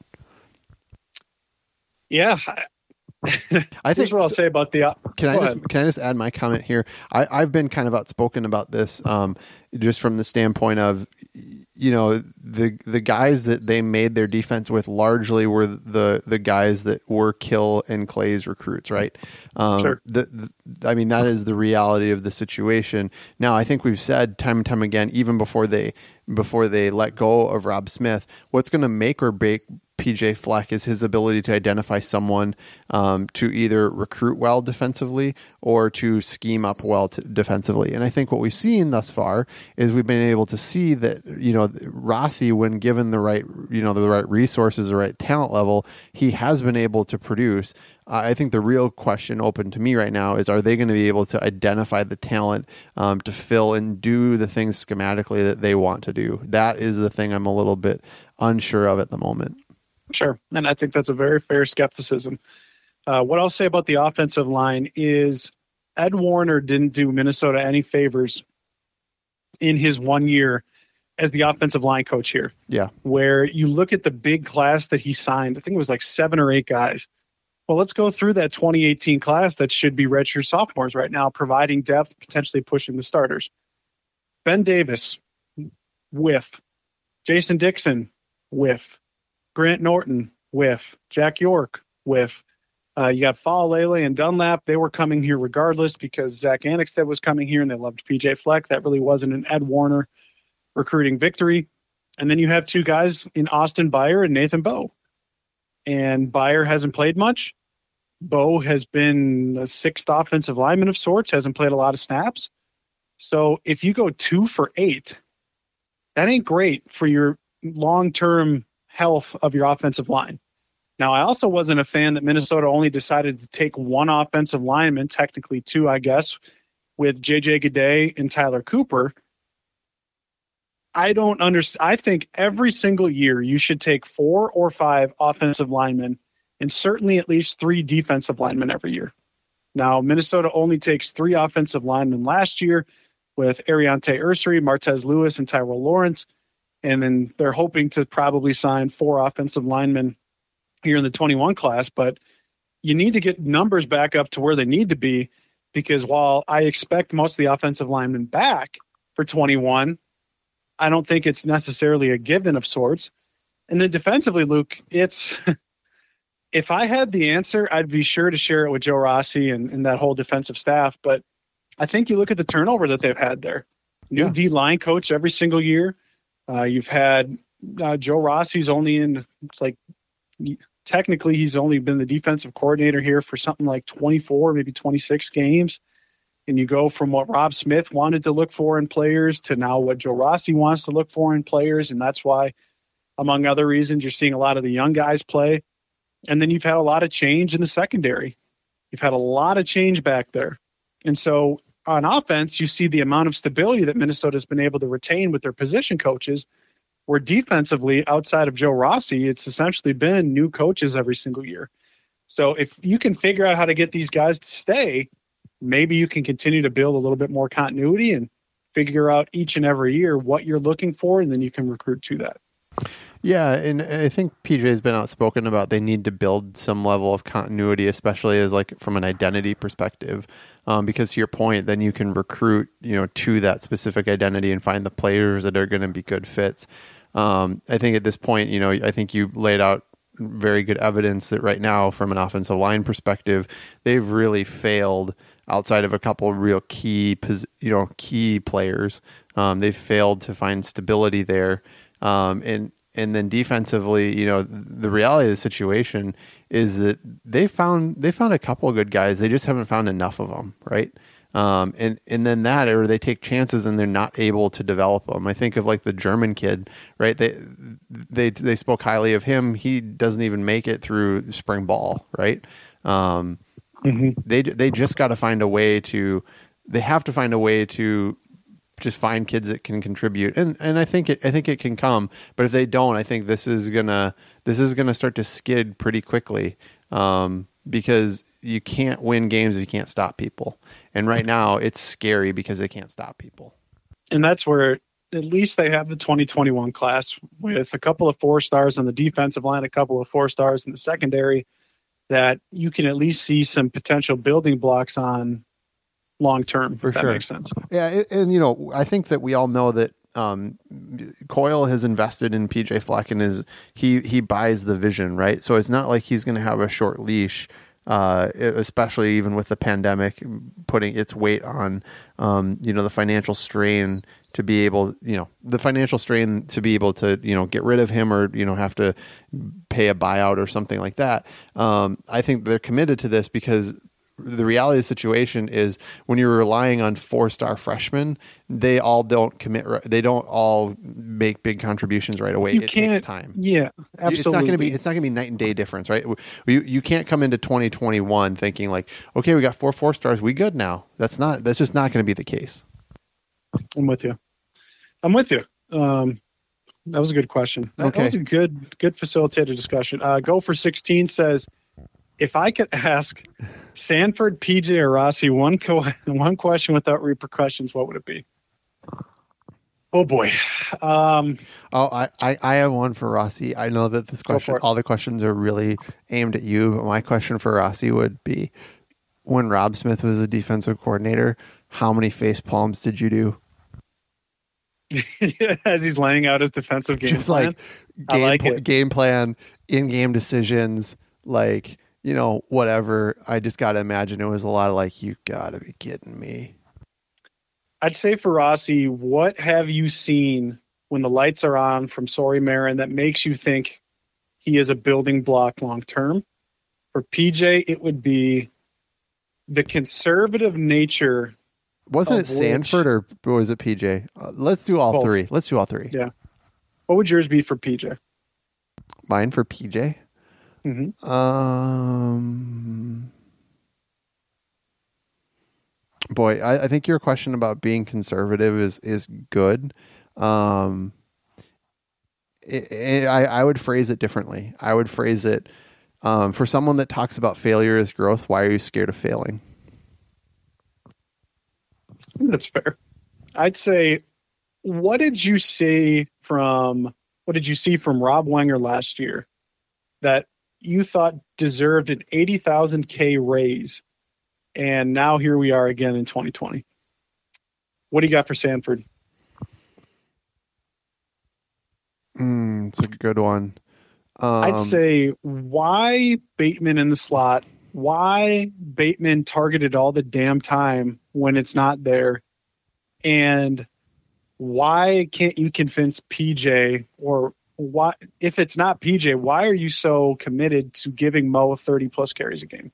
Speaker 2: Yeah.
Speaker 1: I think
Speaker 2: Here's what I'll say about the.
Speaker 1: Can I
Speaker 2: Go
Speaker 1: just
Speaker 2: ahead.
Speaker 1: can I just add my comment here? I, I've been kind of outspoken about this, um, just from the standpoint of, you know, the the guys that they made their defense with largely were the the guys that were Kill and Clay's recruits, right? Um,
Speaker 2: Sure.
Speaker 1: The, the, I mean, that is the reality of the situation. Now, I think we've said time and time again, even before they before they let go of Rob Smith, what's going to make or break P J Fleck is his ability to identify someone um, to either recruit well defensively or to scheme up well to defensively. And I think what we've seen thus far is we've been able to see that, you know, Rossi, when given the right, you know, the right resources, the right talent level, he has been able to produce. Uh, I think the real question open to me right now is, are they going to be able to identify the talent um, to fill and do the things schematically that they want to do? That is the thing I'm a little bit unsure of at the moment.
Speaker 2: Sure. And I think that's a very fair skepticism. Uh, what I'll say about the offensive line is Ed Warner didn't do Minnesota any favors in his one year as the offensive line coach here.
Speaker 1: Yeah.
Speaker 2: Where you look at the big class that he signed, I think it was like seven or eight guys. Well, let's go through that twenty eighteen class that should be redshirt sophomores right now, providing depth, potentially pushing the starters. Ben Davis, whiff. Jason Dixon, whiff. Grant Norton, whiff. Jack York, whiff. Uh, you got Faalele and Dunlap. They were coming here regardless because Zach Annexstad was coming here and they loved P J Fleck. That really wasn't an Ed Warner recruiting victory. And then you have two guys in Austin Byer and Nathan Bowe. And Byer hasn't played much. Bowe has been a sixth offensive lineman of sorts, hasn't played a lot of snaps. So if you go two for eight, that ain't great for your long-term health of your offensive line. Now, I also wasn't a fan that Minnesota only decided to take one offensive lineman, technically two, I guess, with J J Gaudet and Tyler Cooper. I don't understand. I think every single year you should take four or five offensive linemen and certainly at least three defensive linemen every year. Now, Minnesota only takes three offensive linemen last year with Ariante Ursary, Martez Lewis, and Tyrell Lawrence. And then they're hoping to probably sign four offensive linemen here in the twenty-one class. But you need to get numbers back up to where they need to be, because while I expect most of the offensive linemen back for twenty-one, I don't think it's necessarily a given of sorts. And then defensively, Luke, it's if I had the answer, I'd be sure to share it with Joe Rossi and, and that whole defensive staff. But I think you look at the turnover that they've had there. New
Speaker 1: Yeah.
Speaker 2: D-line coach every single year. Uh, you've had uh, Joe Rossi's only in, it's like, technically he's only been the defensive coordinator here for something like twenty-four, maybe twenty-six games. And you go from what Rob Smith wanted to look for in players to now what Joe Rossi wants to look for in players. And that's why, among other reasons, you're seeing a lot of the young guys play. And then you've had a lot of change in the secondary. You've had a lot of change back there. And so on offense, you see the amount of stability that Minnesota's been able to retain with their position coaches, where defensively, outside of Joe Rossi, it's essentially been new coaches every single year. So if you can figure out how to get these guys to stay, maybe you can continue to build a little bit more continuity and figure out each and every year what you're looking for, and then you can recruit to that.
Speaker 1: Yeah, and I think P J has been outspoken about they need to build some level of continuity, especially as like from an identity perspective. Um, because to your point, then you can recruit, you know, to that specific identity and find the players that are going to be good fits. Um, I think at this point, you know, I think you laid out very good evidence that right now, from an offensive line perspective, they've really failed outside of a couple of real key, you know, key players. Um, they've failed to find stability there. Um, and, and then defensively, you know, the reality of the situation is that they found, they found a couple of good guys. They just haven't found enough of them. Right. Um, and, and then that, or they take chances and they're not able to develop them. I think of like the German kid, right? They, they, they spoke highly of him. He doesn't even make it through spring ball. Right. Um, mm-hmm. They, they just got to find a way to, they have to find a way to just find kids that can contribute. And, and I think it, I think it can come, but if they don't, I think this is gonna, this is gonna start to skid pretty quickly. Um, because you can't win games if you can't stop people. And right now it's scary because they can't stop people.
Speaker 2: And that's where at least they have the twenty twenty-one class with a couple of four stars on the defensive line, a couple of four stars in the secondary, that you can at least see some potential building blocks on long term.
Speaker 1: For
Speaker 2: if
Speaker 1: sure.
Speaker 2: That makes sense.
Speaker 1: Yeah. And, and, you know, I think that we all know that um, Coyle has invested in P J Fleck and is he, he buys the vision, right? So it's not like he's going to have a short leash. Uh, especially even with the pandemic putting its weight on, um, you know, the financial strain to be able, you know, the financial strain to be able to, you know, get rid of him or, you know, have to pay a buyout or something like that. Um, I think they're committed to this because the reality of the situation is when you're relying on four-star freshmen, they all don't commit. They don't all make big contributions right away.
Speaker 2: You
Speaker 1: it
Speaker 2: can't,
Speaker 1: takes time.
Speaker 2: Yeah, absolutely.
Speaker 1: It's not going to be. It's not going to be night and day difference, right? You you can't come into twenty twenty-one thinking like, okay, we got four four stars, we good now. That's not. That's just not going to be the case.
Speaker 2: I'm with you. I'm with you. Um, that was a good question. That
Speaker 1: okay.
Speaker 2: was a good good facilitated discussion. Uh, Go for sixteen says, if I could ask Sanford, P J, or Rossi one co- one question without repercussions, what would it be? Oh boy. Um,
Speaker 1: oh, I, I, I have one for Rossi. I know that this question, all the questions are really aimed at you, but my question for Rossi would be: when Rob Smith was a defensive coordinator, how many face palms did you do?
Speaker 2: As he's laying out his defensive game
Speaker 1: Just
Speaker 2: plan.
Speaker 1: like game,
Speaker 2: like
Speaker 1: pl-
Speaker 2: it.
Speaker 1: game plan, in-game decisions, like, you know, whatever. I just got to imagine it was a lot of like, you got to be kidding me.
Speaker 2: I'd say for Rossi, what have you seen when the lights are on from Sori Marin that makes you think he is a building block long term? For P J, it would be the conservative nature.
Speaker 1: Wasn't it
Speaker 2: Of which-
Speaker 1: Sanford or was it P J? Uh, let's do all
Speaker 2: Both.
Speaker 1: three. Let's do all three.
Speaker 2: Yeah. What would yours be for P J?
Speaker 1: Mine for P J?
Speaker 2: Mm-hmm.
Speaker 1: Um, boy, I, I think your question about being conservative is is good. Um, it, it, I I would phrase it differently. I would phrase it um, for someone that talks about failure as growth. Why are you scared of failing?
Speaker 2: That's fair. I'd say, what did you see from what did you see from Rob Wenger last year that you thought deserved an eighty thousand K raise, and now here we are again in twenty twenty? What do you got for Sanford?
Speaker 1: Mm, it's a good one. Um,
Speaker 2: I'd say why Bateman in the slot, why Bateman targeted all the damn time when it's not there, and why can't you convince P J, or why, if it's not P J, why are you so committed to giving Mo thirty plus carries a game?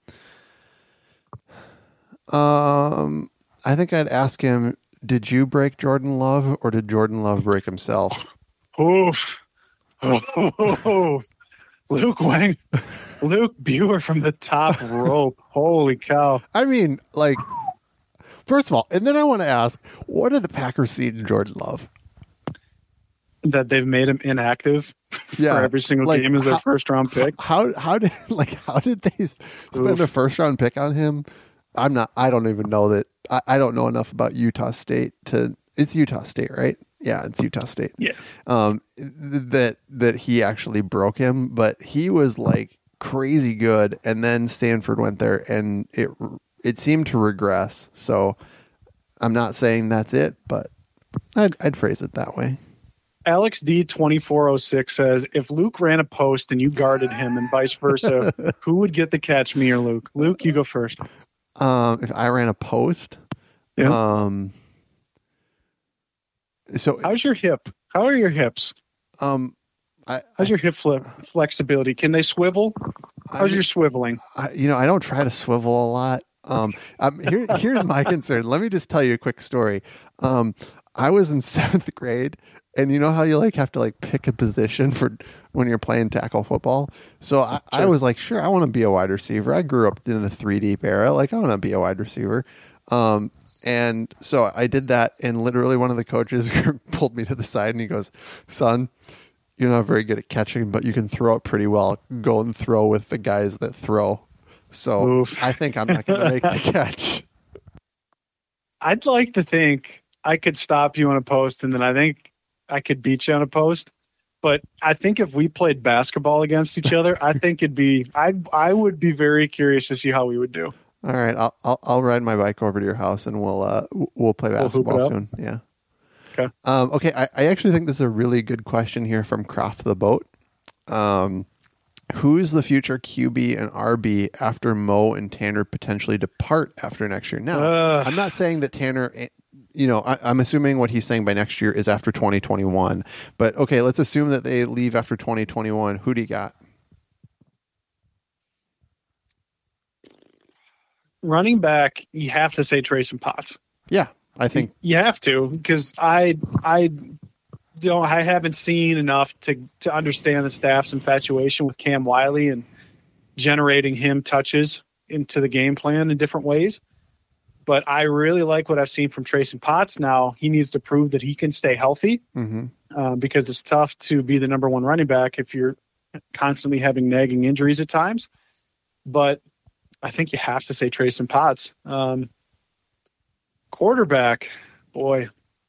Speaker 1: Um, I think I'd ask him, did you break Jordan Love or did Jordan Love break himself?
Speaker 2: Oof. Oh, Luke Wang, Luke Buer from the top rope. Holy cow.
Speaker 1: I mean, like, first of all, and then I want to ask, what did the Packers see in Jordan Love?
Speaker 2: That they've made him inactive
Speaker 1: Yeah,
Speaker 2: for every single
Speaker 1: like,
Speaker 2: game as their
Speaker 1: how-
Speaker 2: first round pick.
Speaker 1: How how did like how did they spend
Speaker 2: Oof.
Speaker 1: a first round pick on him? I'm not. I don't even know that. I, I don't know enough about Utah State to. It's Utah State, right? Yeah, it's Utah State.
Speaker 2: Yeah.
Speaker 1: Um, th- that that he actually broke him, but he was like crazy good, and then Stanford went there, and it it seemed to regress. So I'm not saying that's it, but I'd I'd phrase it that way.
Speaker 2: Alex D twenty-four oh six says, if Luke ran a post and you guarded him and vice versa, who would get the catch, me or Luke? Luke, you go first.
Speaker 1: Um, if I ran a post,
Speaker 2: Yeah.
Speaker 1: um, so
Speaker 2: How's your hip? How are your hips?
Speaker 1: um, I,
Speaker 2: How's your hip flip flexibility? Can they swivel? How's
Speaker 1: I-
Speaker 2: your swiveling?
Speaker 1: I, you know, I don't try to swivel a lot. Um, um here, here's my concern. Let me just tell you a quick story. Um, I was in seventh grade, and you know how you like have to like pick a position for when you're playing tackle football. So I, I
Speaker 2: Sure.
Speaker 1: was like, sure, I want to be a wide receiver. I grew up in the three deep era. Like, I want to be a wide receiver. Um, and so I did that, and literally one of the coaches pulled me to the side, and he goes, "Son, you're not very good at catching, but you can throw it pretty well. Go and throw with the guys that throw." So
Speaker 2: Oof.
Speaker 1: I think I'm not going to make the catch.
Speaker 2: I'd like to think I could stop you on a post, and then I think I could beat you on a post. But I think if we played basketball against each other, I think it'd be. I I would be very curious to see how we would do.
Speaker 1: All right, I'll, I'll I'll ride my bike over to your house, and we'll uh we'll play
Speaker 2: We'll hoop it
Speaker 1: basketball
Speaker 2: up?
Speaker 1: soon. Yeah.
Speaker 2: Okay.
Speaker 1: Um, okay. I, I actually think this is a really good question here from Croft the Boat. Um, who's the future Q B and R B after Mo and Tanner potentially depart after next year? Now,
Speaker 2: Ugh.
Speaker 1: I'm not saying that Tanner, eh, you know, I, I'm assuming what he's saying by next year is after twenty twenty-one. But okay, let's assume that they leave after twenty twenty-one. Who do you got?
Speaker 2: Running back, you have to say Trace and Potts.
Speaker 1: Yeah, I think.
Speaker 2: You have to, because I I don't I haven't seen enough to to understand the staff's infatuation with Cam Wiley and generating him touches into the game plan in different ways. But I really like what I've seen from Trace and Potts. Now he needs to prove that he can stay healthy,
Speaker 1: Mm-hmm.
Speaker 2: uh, because it's tough to be the number one running back if you're constantly having nagging injuries at times. but I think you have to say Trayson Potts. Um, quarterback, boy.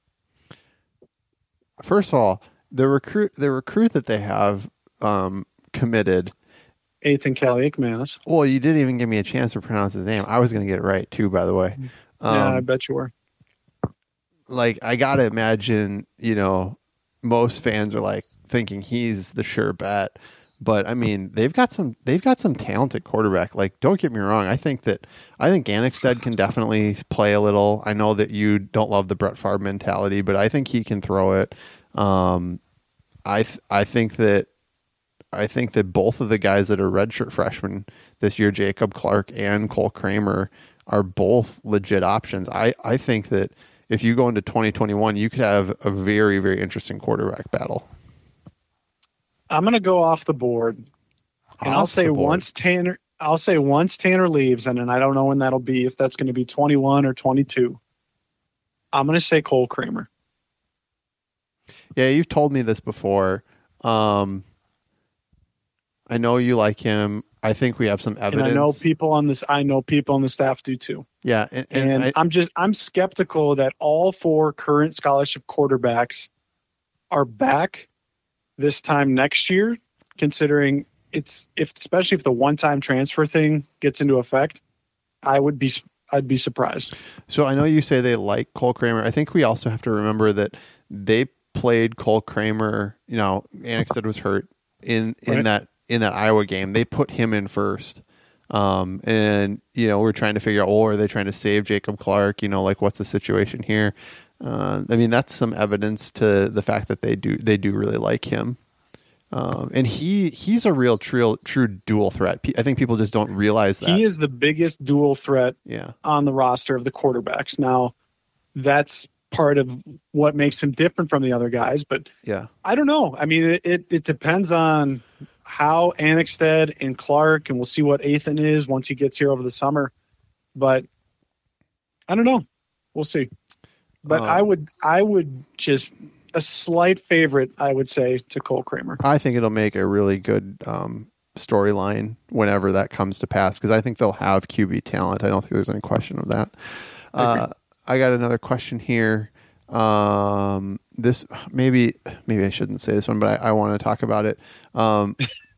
Speaker 1: First of all, the recruit the recruit that they have um, committed,
Speaker 2: Ethan Kaliakmanis.
Speaker 1: Well, you didn't even give me a chance to pronounce his name. I was going to get it right too, by the way. Um,
Speaker 2: yeah, I bet you were.
Speaker 1: Like, I got to imagine, you know, most fans are like thinking he's the sure bet. But I mean, they've got some they've got some talented quarterback. Like, don't get me wrong. I think that I think Annexstad can definitely play a little. I know that you don't love the Brett Favre mentality, but I think he can throw it. Um, I th- I think that I think that both of the guys that are redshirt freshmen this year, Jacob Clark and Cole Kramer, are both legit options. I, I think that if you go into twenty twenty-one, you could have a very, very interesting quarterback battle.
Speaker 2: I'm going to go off the board, and
Speaker 1: Off
Speaker 2: I'll say
Speaker 1: the board.
Speaker 2: once Tanner, I'll say once Tanner leaves, and then I don't know when that'll be, if that's going to be twenty-one or twenty-two. I'm going to say Cole Kramer.
Speaker 1: Yeah, you've told me this before. Um, I know you like him. I think we have some evidence.
Speaker 2: And I know people on this. I know people on the staff do too.
Speaker 1: Yeah, and, and,
Speaker 2: And
Speaker 1: I,
Speaker 2: I'm just I'm skeptical that all four current scholarship quarterbacks are back this time next year, considering it's if especially if the one-time transfer thing gets into effect, I would be I'd be surprised.
Speaker 1: so I know you say they like Cole Kramer. I think we also have to remember that they played Cole Kramer. You know, Annexstad was hurt in in
Speaker 2: Right.
Speaker 1: that in that Iowa game. They put him in first. Um, and, you know, we're trying to figure out, oh, are they trying to save Jacob Clark? You know, like, what's the situation here? Uh, I mean, that's some evidence to the fact that they do they do really like him. Um, and he he's a real true, true dual threat. Pe- I think people just don't realize that.
Speaker 2: He is the biggest dual threat
Speaker 1: Yeah.
Speaker 2: on the roster of the quarterbacks. Now, that's part of what makes him different from the other guys, but
Speaker 1: Yeah.
Speaker 2: I don't know. I mean, it, it, it depends on how Annexstad and Clark, and we'll see what Ethan is once he gets here over the summer. But I don't know. We'll see. But
Speaker 1: Um,
Speaker 2: I would, I would just a slight favorite, I would say, to Cole Kramer.
Speaker 1: I think it'll make a really good um, storyline whenever that comes to pass, because I think they'll have Q B talent. I don't think there's any question of that. Uh, I got another question here. Um, this maybe maybe I shouldn't say this one, but I, I want to talk about it. Um,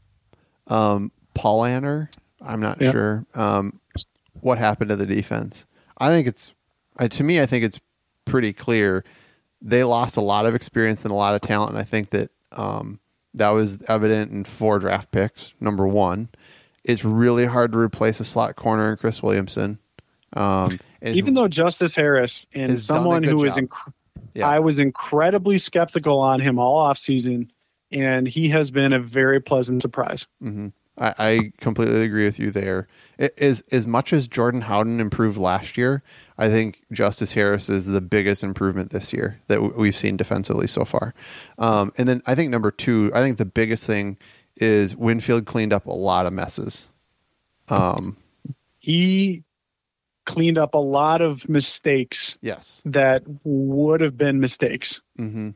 Speaker 1: um, Paul Anner, I'm not
Speaker 2: Yep.
Speaker 1: sure um, what happened to the defense. I think it's I, to me, I think it's pretty clear they lost a lot of experience and a lot of talent, and I think that um, that was evident in four draft picks. Number one, it's really hard to replace a slot corner in Chris Williamson. Um, and
Speaker 2: Even though Justice Harris and
Speaker 1: has done a
Speaker 2: someone
Speaker 1: good
Speaker 2: who is,
Speaker 1: job.
Speaker 2: inc-
Speaker 1: Yeah.
Speaker 2: I was incredibly skeptical on him all offseason, and he has been a very pleasant surprise.
Speaker 1: hmm I, I completely agree with you there. It is as much as Jordan Howden improved last year, I think Justice Harris is the biggest improvement this year that w- we've seen defensively so far. Um, and then I think number two, I think the biggest thing is Winfield cleaned up a lot of messes. Um,
Speaker 2: He cleaned up a lot of mistakes
Speaker 1: yes.
Speaker 2: that would have been mistakes.
Speaker 1: hmm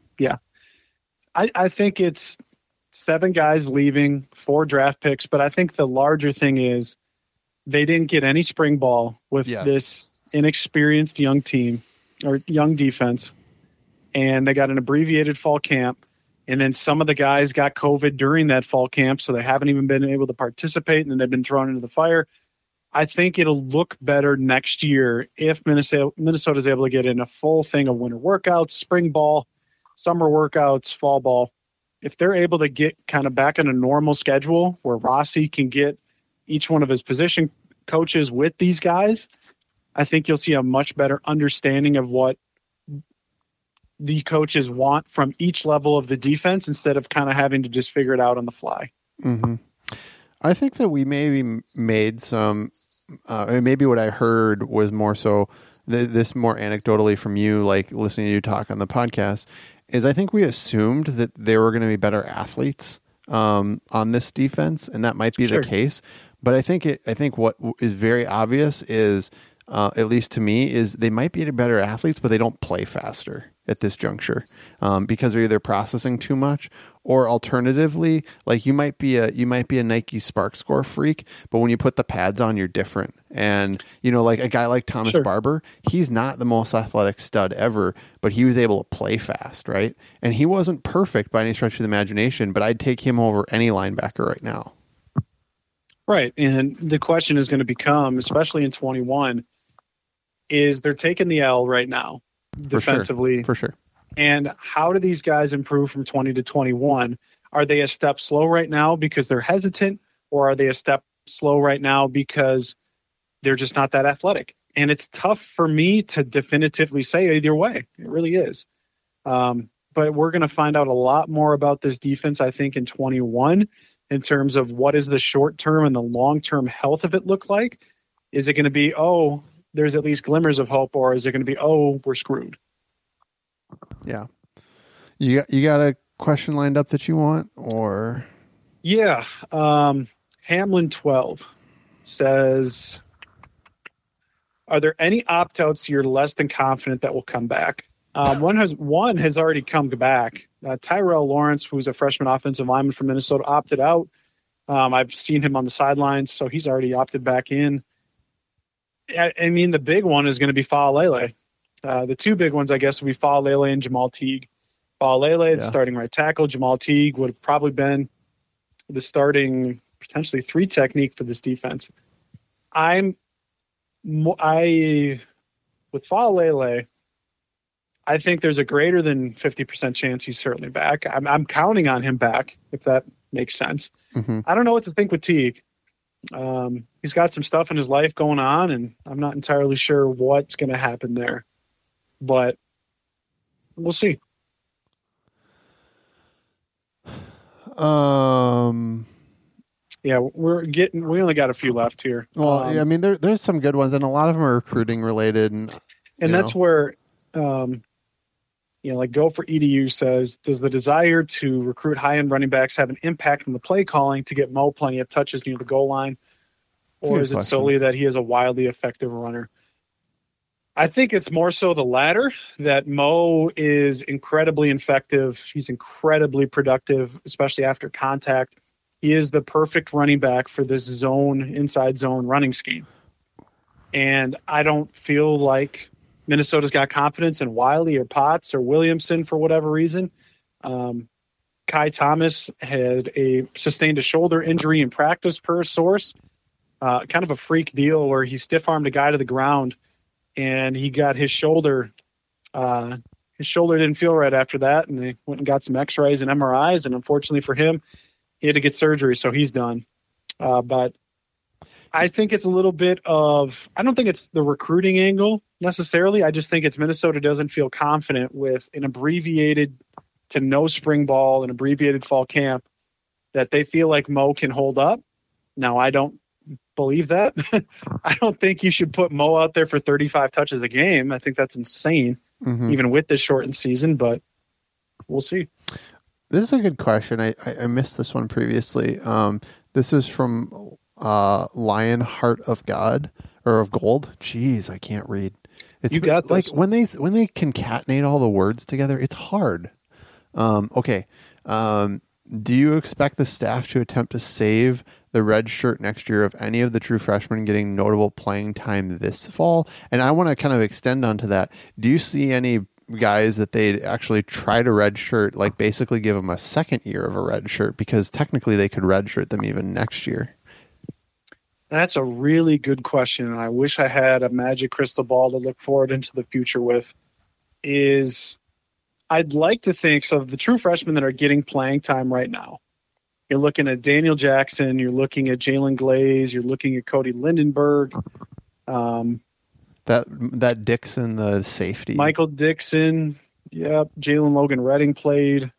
Speaker 2: I, I think it's seven guys leaving, four draft picks, but I think the larger thing is they didn't get any spring ball with
Speaker 1: Yes.
Speaker 2: this inexperienced young team or young defense, and they got an abbreviated fall camp. And then some of the guys got COVID during that fall camp, so they haven't even been able to participate, and then they've been thrown into the fire. I think it'll look better next year if Minnesota Minnesota's able to get in a full thing of winter workouts, spring ball, summer workouts, fall ball. If they're able to get kind of back on a normal schedule where Rossi can get each one of his position coaches with these guys, I think you'll see a much better understanding of what the coaches want from each level of the defense instead of kind of having to just figure it out on the fly.
Speaker 1: hmm I think that we maybe made some, uh, I mean, maybe what I heard was more so th- this more anecdotally from you, like listening to you talk on the podcast, is I think we assumed that they were going to be better athletes um, on this defense, and that might be
Speaker 2: Sure.
Speaker 1: the case. But I think it, I think what w- is very obvious is, uh, at least to me, is they might be better athletes, but they don't play faster. at this juncture, um, because they're either processing too much, or alternatively, like you might be a you might be a Nike Spark Score freak, but when you put the pads on, you're different. And you know, like a guy like Thomas
Speaker 2: Sure.
Speaker 1: Barber, he's not the most athletic stud ever, but he was able to play fast, right? And he wasn't perfect by any stretch of the imagination, but I'd take him over any linebacker right now.
Speaker 2: Right. And the question is going to become, especially in twenty-one, is they're taking the L right now defensively.
Speaker 1: For sure. For sure.
Speaker 2: And how do these guys improve from twenty to twenty-one? Are they a step slow right now because they're hesitant, or are they a step slow right now because they're just not that athletic? And it's tough for me to definitively say either way. It really is. Um, but we're going to find out a lot more about this defense, I think, in twenty-one in terms of what is the short-term and the long-term health of it look like. Is it going to be, oh, there's at least glimmers of hope, or is it going to be, oh, we're screwed?
Speaker 1: Yeah. You got, you got a question lined up that you want, or?
Speaker 2: Yeah. Um, Hamlin twelve says, are there any opt-outs you're less than confident that will come back? Um, one has one has already come back. Uh, Tyrell Lawrence, who's a freshman offensive lineman from Minnesota, opted out. Um, I've seen him on the sidelines, so he's already opted back in. I, I mean, the big one is going to be Faalele. Uh, the two big ones, I guess, would be Faalele and Jamal Teague. Faalele, yeah. starting right tackle. Jamal Teague would have probably been the starting potentially three technique for this defense. I'm, I, with Faalele, I think there's a greater than fifty percent chance he's certainly back. I'm, I'm counting on him back, if that makes sense.
Speaker 1: Mm-hmm.
Speaker 2: I don't know what to think with Teague. Um, he's got some stuff in his life going on, and I'm not entirely sure what's going to happen there. But we'll see.
Speaker 1: Um,
Speaker 2: yeah, we're getting. We only got a few left here.
Speaker 1: Well,
Speaker 2: um,
Speaker 1: yeah, I mean, there there's some good ones, and a lot of them are recruiting related, and
Speaker 2: and that's
Speaker 1: know.
Speaker 2: where, um, you know, like Go for E D U says, does the desire to recruit high end running backs have an impact on the play calling to get Mo plenty of touches near the goal line, or is it
Speaker 1: question.
Speaker 2: solely that he is a wildly effective runner? I think it's more so the latter, that Mo is incredibly effective. He's incredibly productive, especially after contact. He is the perfect running back for this zone, inside zone running scheme. And I don't feel like Minnesota's got confidence in Wiley or Potts or Williamson for whatever reason. Um, Kai Thomas had a sustained a shoulder injury in practice per source, uh, kind of a freak deal where he stiff-armed a guy to the ground, and he got his shoulder, uh, his shoulder didn't feel right after that, and they went and got some x-rays and M R Is, and unfortunately for him, he had to get surgery, so he's done. Uh, but I think it's a little bit of, I don't think it's the recruiting angle necessarily. I just think it's Minnesota doesn't feel confident with an abbreviated to no spring ball, an abbreviated fall camp, that they feel like Mo can hold up. Now, I don't believe that. I don't think you should put Mo out there for thirty-five touches a game. I think that's insane,
Speaker 1: mm-hmm.
Speaker 2: even with this shortened season, but we'll see.
Speaker 1: This is a good question. I, I, I missed this one previously. Um, this is from uh, Lion Heart of God or of Gold. Jeez, I can't read. It's
Speaker 2: you got
Speaker 1: like
Speaker 2: this.
Speaker 1: when they when they concatenate all the words together, it's hard. Um, okay. Um, do you expect the staff to attempt to save the red shirt next year of any of the true freshmen getting notable playing time this fall? And I want to kind of extend onto that. Do you see any guys that they'd actually try to red shirt, like basically give them a second year of a red shirt, because technically they could red shirt them even next year?
Speaker 2: That's a really good question, and I wish I had a magic crystal ball to look forward into the future with. Is I'd like to think, so the true freshmen that are getting playing time right now, you're looking at Daniel Jackson, you're looking at Jalen Glaze, you're looking at Cody Lindenberg, um,
Speaker 1: that that Dixon, the safety,
Speaker 2: Michael Dixon, yep, Jalen Logan Redding played.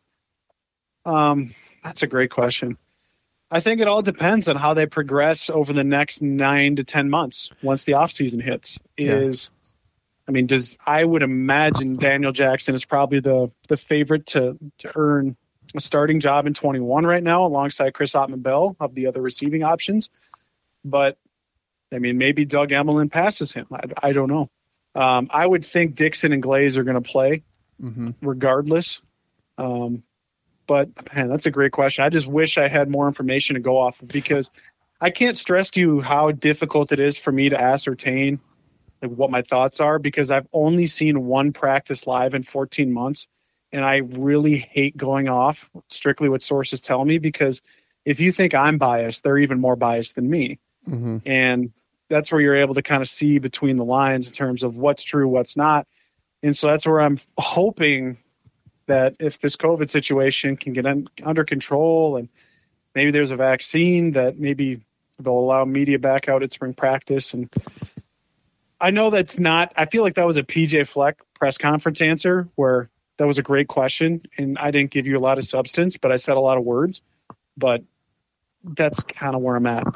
Speaker 2: Um, that's a great question. I think it all depends on how they progress over the next nine to ten months once the offseason hits. Is yeah. I mean, does I would imagine Daniel Jackson is probably the the favorite to to earn a starting job in twenty-one right now, alongside Chris Ottman-Bell of the other receiving options. But I mean, maybe Doug Emmelin passes him. I, I don't know. Um, I would think Dixon and Glaze are going to play
Speaker 1: mm-hmm.
Speaker 2: regardless. Um, but man, that's a great question. I just wish I had more information to go off of, because I can't stress to you how difficult it is for me to ascertain like what my thoughts are, because I've only seen one practice live in fourteen months. And I really hate going off strictly what sources tell me, because if you think I'm biased, they're even more biased than me.
Speaker 1: Mm-hmm.
Speaker 2: And that's where you're able to kind of see between the lines in terms of what's true, what's not. And so that's where I'm hoping that if this COVID situation can get un- under control, and maybe there's a vaccine, that maybe they'll allow media back out at spring practice. And I know that's not, I feel like that was a P J Fleck press conference answer where that was a great question, and I didn't give you a lot of substance, but I said a lot of words. But that's kind of where I'm at.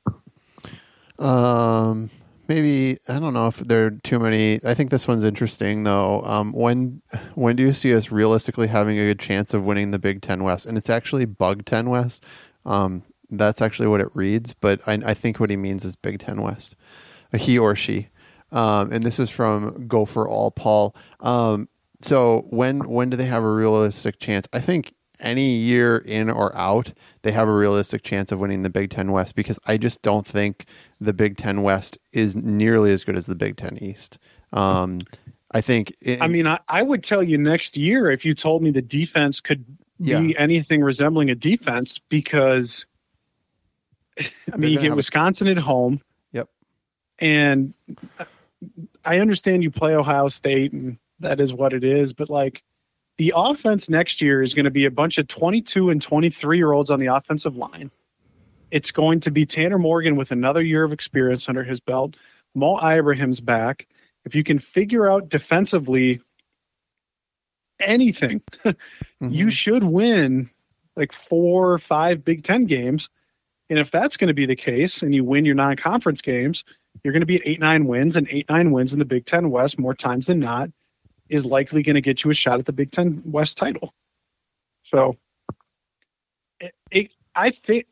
Speaker 1: Um, maybe, I don't know if there are too many. I think this one's interesting though. Um, when when do you see us realistically having a good chance of winning the Big Ten West? And it's actually Bug Ten West. Um, that's actually what it reads, but I, I think what he means is Big Ten West. He or she. Um, and this is from Go for All Paul. Um, So when when do they have a realistic chance? I think any year in or out, they have a realistic chance of winning the Big Ten West, because I just don't think the Big Ten West is nearly as good as the Big Ten East. Um, I think. It,
Speaker 2: I mean, I, I would tell you next year if you told me the defense could be
Speaker 1: Yeah.
Speaker 2: anything resembling a defense, because I mean, you
Speaker 1: gonna
Speaker 2: get
Speaker 1: have-
Speaker 2: Wisconsin at home.
Speaker 1: Yep.
Speaker 2: And I understand you play Ohio State, and that is what it is. But like, the offense next year is going to be a bunch of twenty-two and twenty-three year olds on the offensive line. It's going to be Tanner Morgan with another year of experience under his belt. Mo Ibrahim's back. If you can figure out defensively anything,
Speaker 1: Mm-hmm.
Speaker 2: you should win like four or five Big Ten games. And if that's going to be the case, and you win your non-conference games, you're going to be at eight, nine wins, and eight, nine wins in the Big Ten West more times than not is likely going to get you a shot at the Big Ten West title. So it, it, I think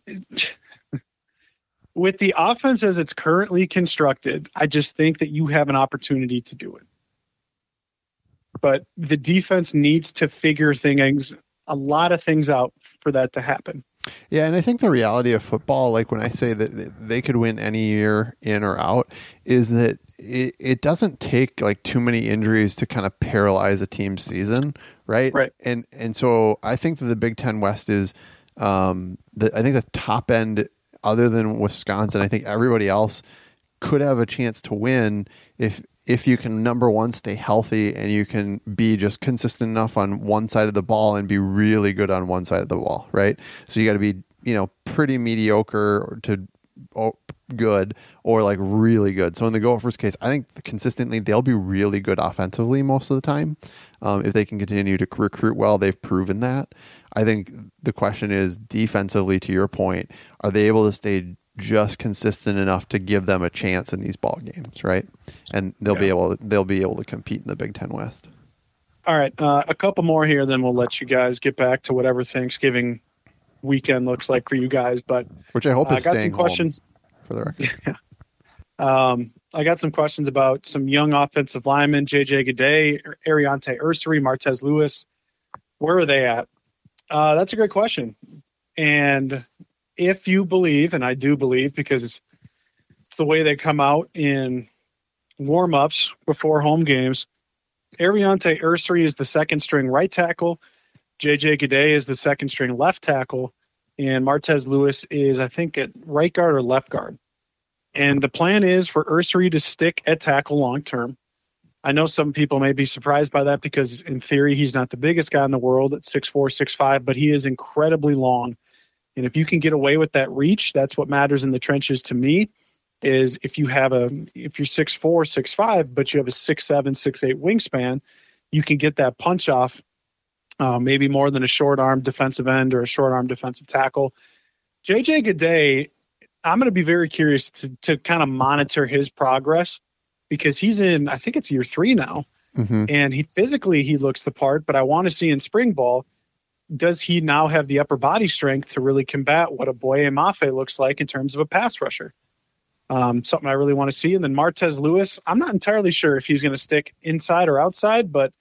Speaker 2: with the offense as it's currently constructed, I just think that you have an opportunity to do it. But the defense needs to figure things, a lot of things out for that to happen.
Speaker 1: Yeah, and I think the reality of football, like when I say that they could win any year in or out, is that it, it doesn't take like too many injuries to kind of paralyze a team's season, right?
Speaker 2: Right.
Speaker 1: And and so I think that the Big Ten West is, um, the I think the top end, other than Wisconsin, I think everybody else could have a chance to win if if you can, number one, stay healthy, and you can be just consistent enough on one side of the ball and be really good on one side of the ball, right? So you got to be, you know, pretty mediocre to oh, good, or like really good. So in the Gophers case, I think consistently they'll be really good offensively most of the time. Um, if they can continue to recruit well, they've proven that. I think the question is defensively, to your point, are they able to stay just consistent enough to give them a chance in these ball games, right? And they'll
Speaker 2: Yeah.
Speaker 1: be able to, they'll be able to compete in the Big Ten West.
Speaker 2: All right, uh, a couple more here, then we'll let you guys get back to whatever Thanksgiving weekend looks like for you guys. But
Speaker 1: Which I hope
Speaker 2: I
Speaker 1: is
Speaker 2: got some
Speaker 1: staying
Speaker 2: questions.
Speaker 1: home, for the record.
Speaker 2: Um, I got some questions about some young offensive linemen: J J Gade, Ariante Ursary, Martez Lewis. Where are they at? Uh, that's a great question. And if you believe, and I do believe, because it's, it's the way they come out in warm-ups before home games, Ariante Ursary is the second string right tackle, J J Gade is the second string left tackle, and Martez Lewis is, I think, at right guard or left guard. And the plan is for Ursary to stick at tackle long-term. I know some people may be surprised by that, because in theory, he's not the biggest guy in the world at six four, six five, but he is incredibly long. And if you can get away with that reach, that's what matters in the trenches to me, is if you have a, if you're six four, six five, but you have a six seven, six eight wingspan, you can get that punch off, uh, maybe more than a short arm defensive end or a short arm defensive tackle. J J Gade, I'm going to be very curious to, to kind of monitor his progress, because he's in, I think it's year three now.
Speaker 1: Mm-hmm.
Speaker 2: And he physically, he looks the part, but I want to see in spring ball, does he now have the upper body strength to really combat what a Boye Mafe looks like in terms of a pass rusher? Um, something I really want to see. And then Martez Lewis, I'm not entirely sure if he's going to stick inside or outside, but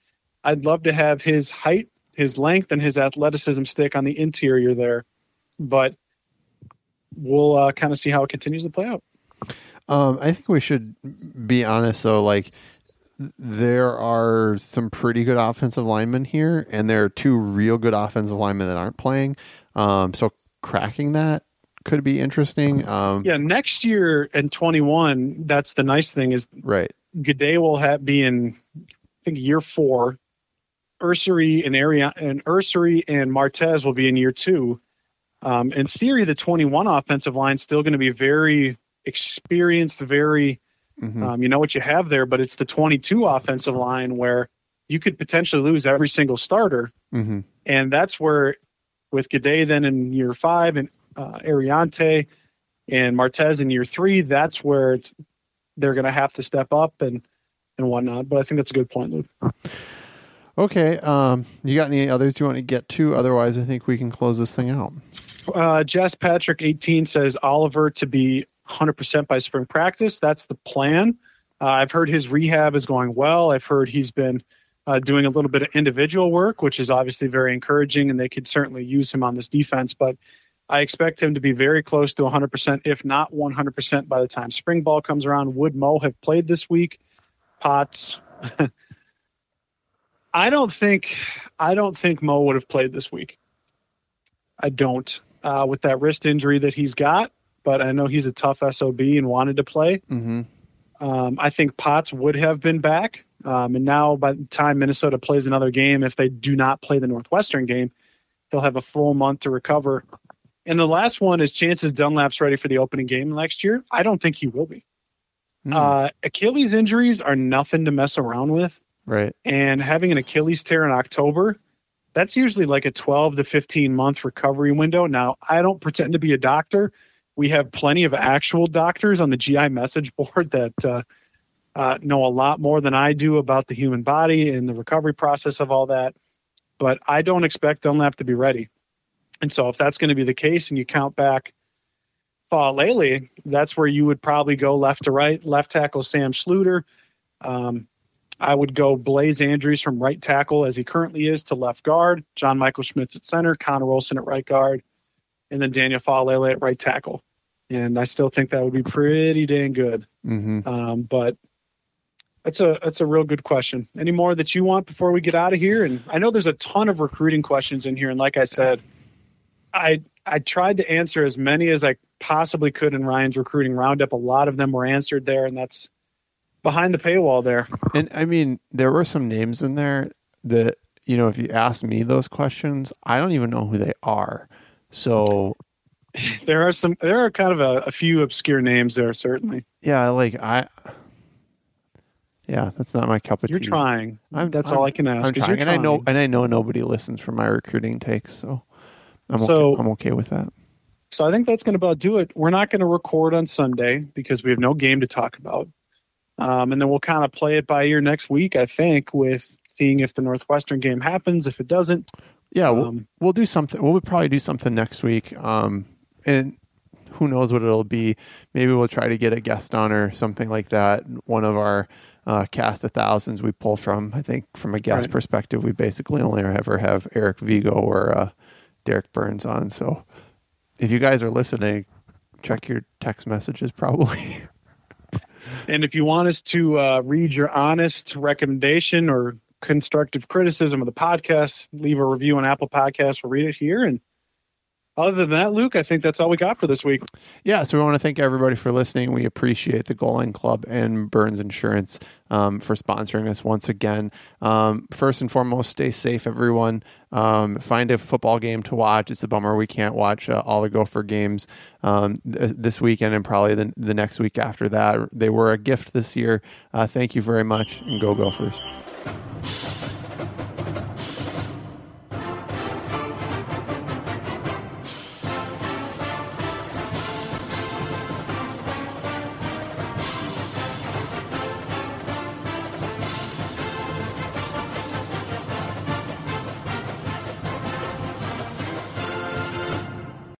Speaker 2: I'd love to have his height, his length, and his athleticism stick on the interior there. But we'll uh, kind of see how it continues to play out.
Speaker 1: Um, I think we should be honest. So, like, there are some pretty good offensive linemen here, and there are two real good offensive linemen that aren't playing. Um, so cracking that could be interesting. Um,
Speaker 2: yeah, next year in twenty-one, that's the nice thing is
Speaker 1: right.
Speaker 2: Gaudet will have be in, I think, year four. Ursary and Arian and Ursary and Martez will be in year two. Um, in theory, the twenty-one offensive line is still going to be very experienced, very, mm-hmm. um, you know what you have there, but it's the twenty-two offensive line where you could potentially lose every single starter.
Speaker 1: Mm-hmm.
Speaker 2: And that's where with Gaudet then in year five and uh, Ariante and Martez in year three, that's where it's they're going to have to step up and, and whatnot. But I think that's a good point, Luke.
Speaker 1: Okay. Um, you got any others you want to get to? Otherwise, I think we can close this thing out.
Speaker 2: Uh, Jess Patrick eighteen says Oliver to be one hundred percent by spring practice. That's the plan. Uh, I've heard his rehab is going well. I've heard he's been uh, doing a little bit of individual work, which is obviously very encouraging, and they could certainly use him on this defense. But I expect him to be very close to one hundred percent, if not one hundred percent by the time spring ball comes around. Would Mo have played this week? Potts. I don't think I don't think Mo would have played this week. I don't. Uh, with that wrist injury that he's got, but I know he's a tough S O B and wanted to play.
Speaker 1: Mm-hmm.
Speaker 2: Um, I think Potts would have been back. Um, and now by the time Minnesota plays another game, if they do not play the Northwestern game, he'll have a full month to recover. And the last one is chances Dunlap's ready for the opening game next year. I don't think he will be. Mm. Uh, Achilles injuries are nothing to mess around with.
Speaker 1: Right.
Speaker 2: And having an Achilles tear in October, that's usually like a twelve to fifteen month recovery window. Now, I don't pretend to be a doctor. We have plenty of actual doctors on the G I message board that uh, uh, know a lot more than I do about the human body and the recovery process of all that. But I don't expect Dunlap to be ready. And so if that's going to be the case and you count back Faalele, that's where you would probably go left to right. Left tackle Sam Schluter. Um, I would go Blaze Andrews from right tackle as he currently is to left guard, John Michael Schmitz at center, Connor Olson at right guard, and then Daniel Faalele at right tackle. And I still think that would be pretty dang good.
Speaker 1: Mm-hmm.
Speaker 2: Um, but that's a that's a real good question. Any more that you want before we get out of here? And I know there's a ton of recruiting questions in here. And like I said, I I tried to answer as many as I possibly could in Ryan's recruiting roundup. A lot of them were answered there, and that's behind the paywall there.
Speaker 1: And I mean, there were some names in there that, you know, if you ask me those questions, I don't even know who they are. So
Speaker 2: there are some, there are kind of a, a few obscure names there, certainly.
Speaker 1: Yeah. Like I, yeah, that's not my cup of
Speaker 2: You're
Speaker 1: tea.
Speaker 2: You're trying.
Speaker 1: I'm,
Speaker 2: that's
Speaker 1: I'm,
Speaker 2: all I can ask.
Speaker 1: I'm trying.
Speaker 2: You're
Speaker 1: and
Speaker 2: trying.
Speaker 1: I know, and I know nobody listens for my recruiting takes. So I'm
Speaker 2: so,
Speaker 1: okay. I'm okay with that.
Speaker 2: So I think that's going to about do it. We're not going to record on Sunday because we have no game to talk about. Um, and then we'll kind of play it by ear next week, I think, with seeing if the Northwestern game happens. If it doesn't,
Speaker 1: yeah,
Speaker 2: um,
Speaker 1: we'll, we'll do something. We'll probably do something next week. Um, and who knows what it'll be. Maybe we'll try to get a guest on or something like that. One of our uh, cast of thousands we pull from. I think from a guest
Speaker 2: right.
Speaker 1: perspective, we basically only ever have Eric Vigo or uh, Derek Burns on. So if you guys are listening, check your text messages probably.
Speaker 2: And if you want us to uh, read your honest recommendation or constructive criticism of the podcast, leave a review on Apple Podcasts. We'll read it here. And other than that, Luke, I think that's all we got for this week.
Speaker 1: Yeah, so we want to thank everybody for listening. We appreciate the Goal Line Club and Burns Insurance um, for sponsoring us once again. Um, first and foremost, stay safe, everyone. Um, find a football game to watch. It's a bummer we can't watch uh, all the Gopher games um, th- this weekend and probably the, the next week after that. They were a gift this year. Uh, thank you very much, and go Gophers.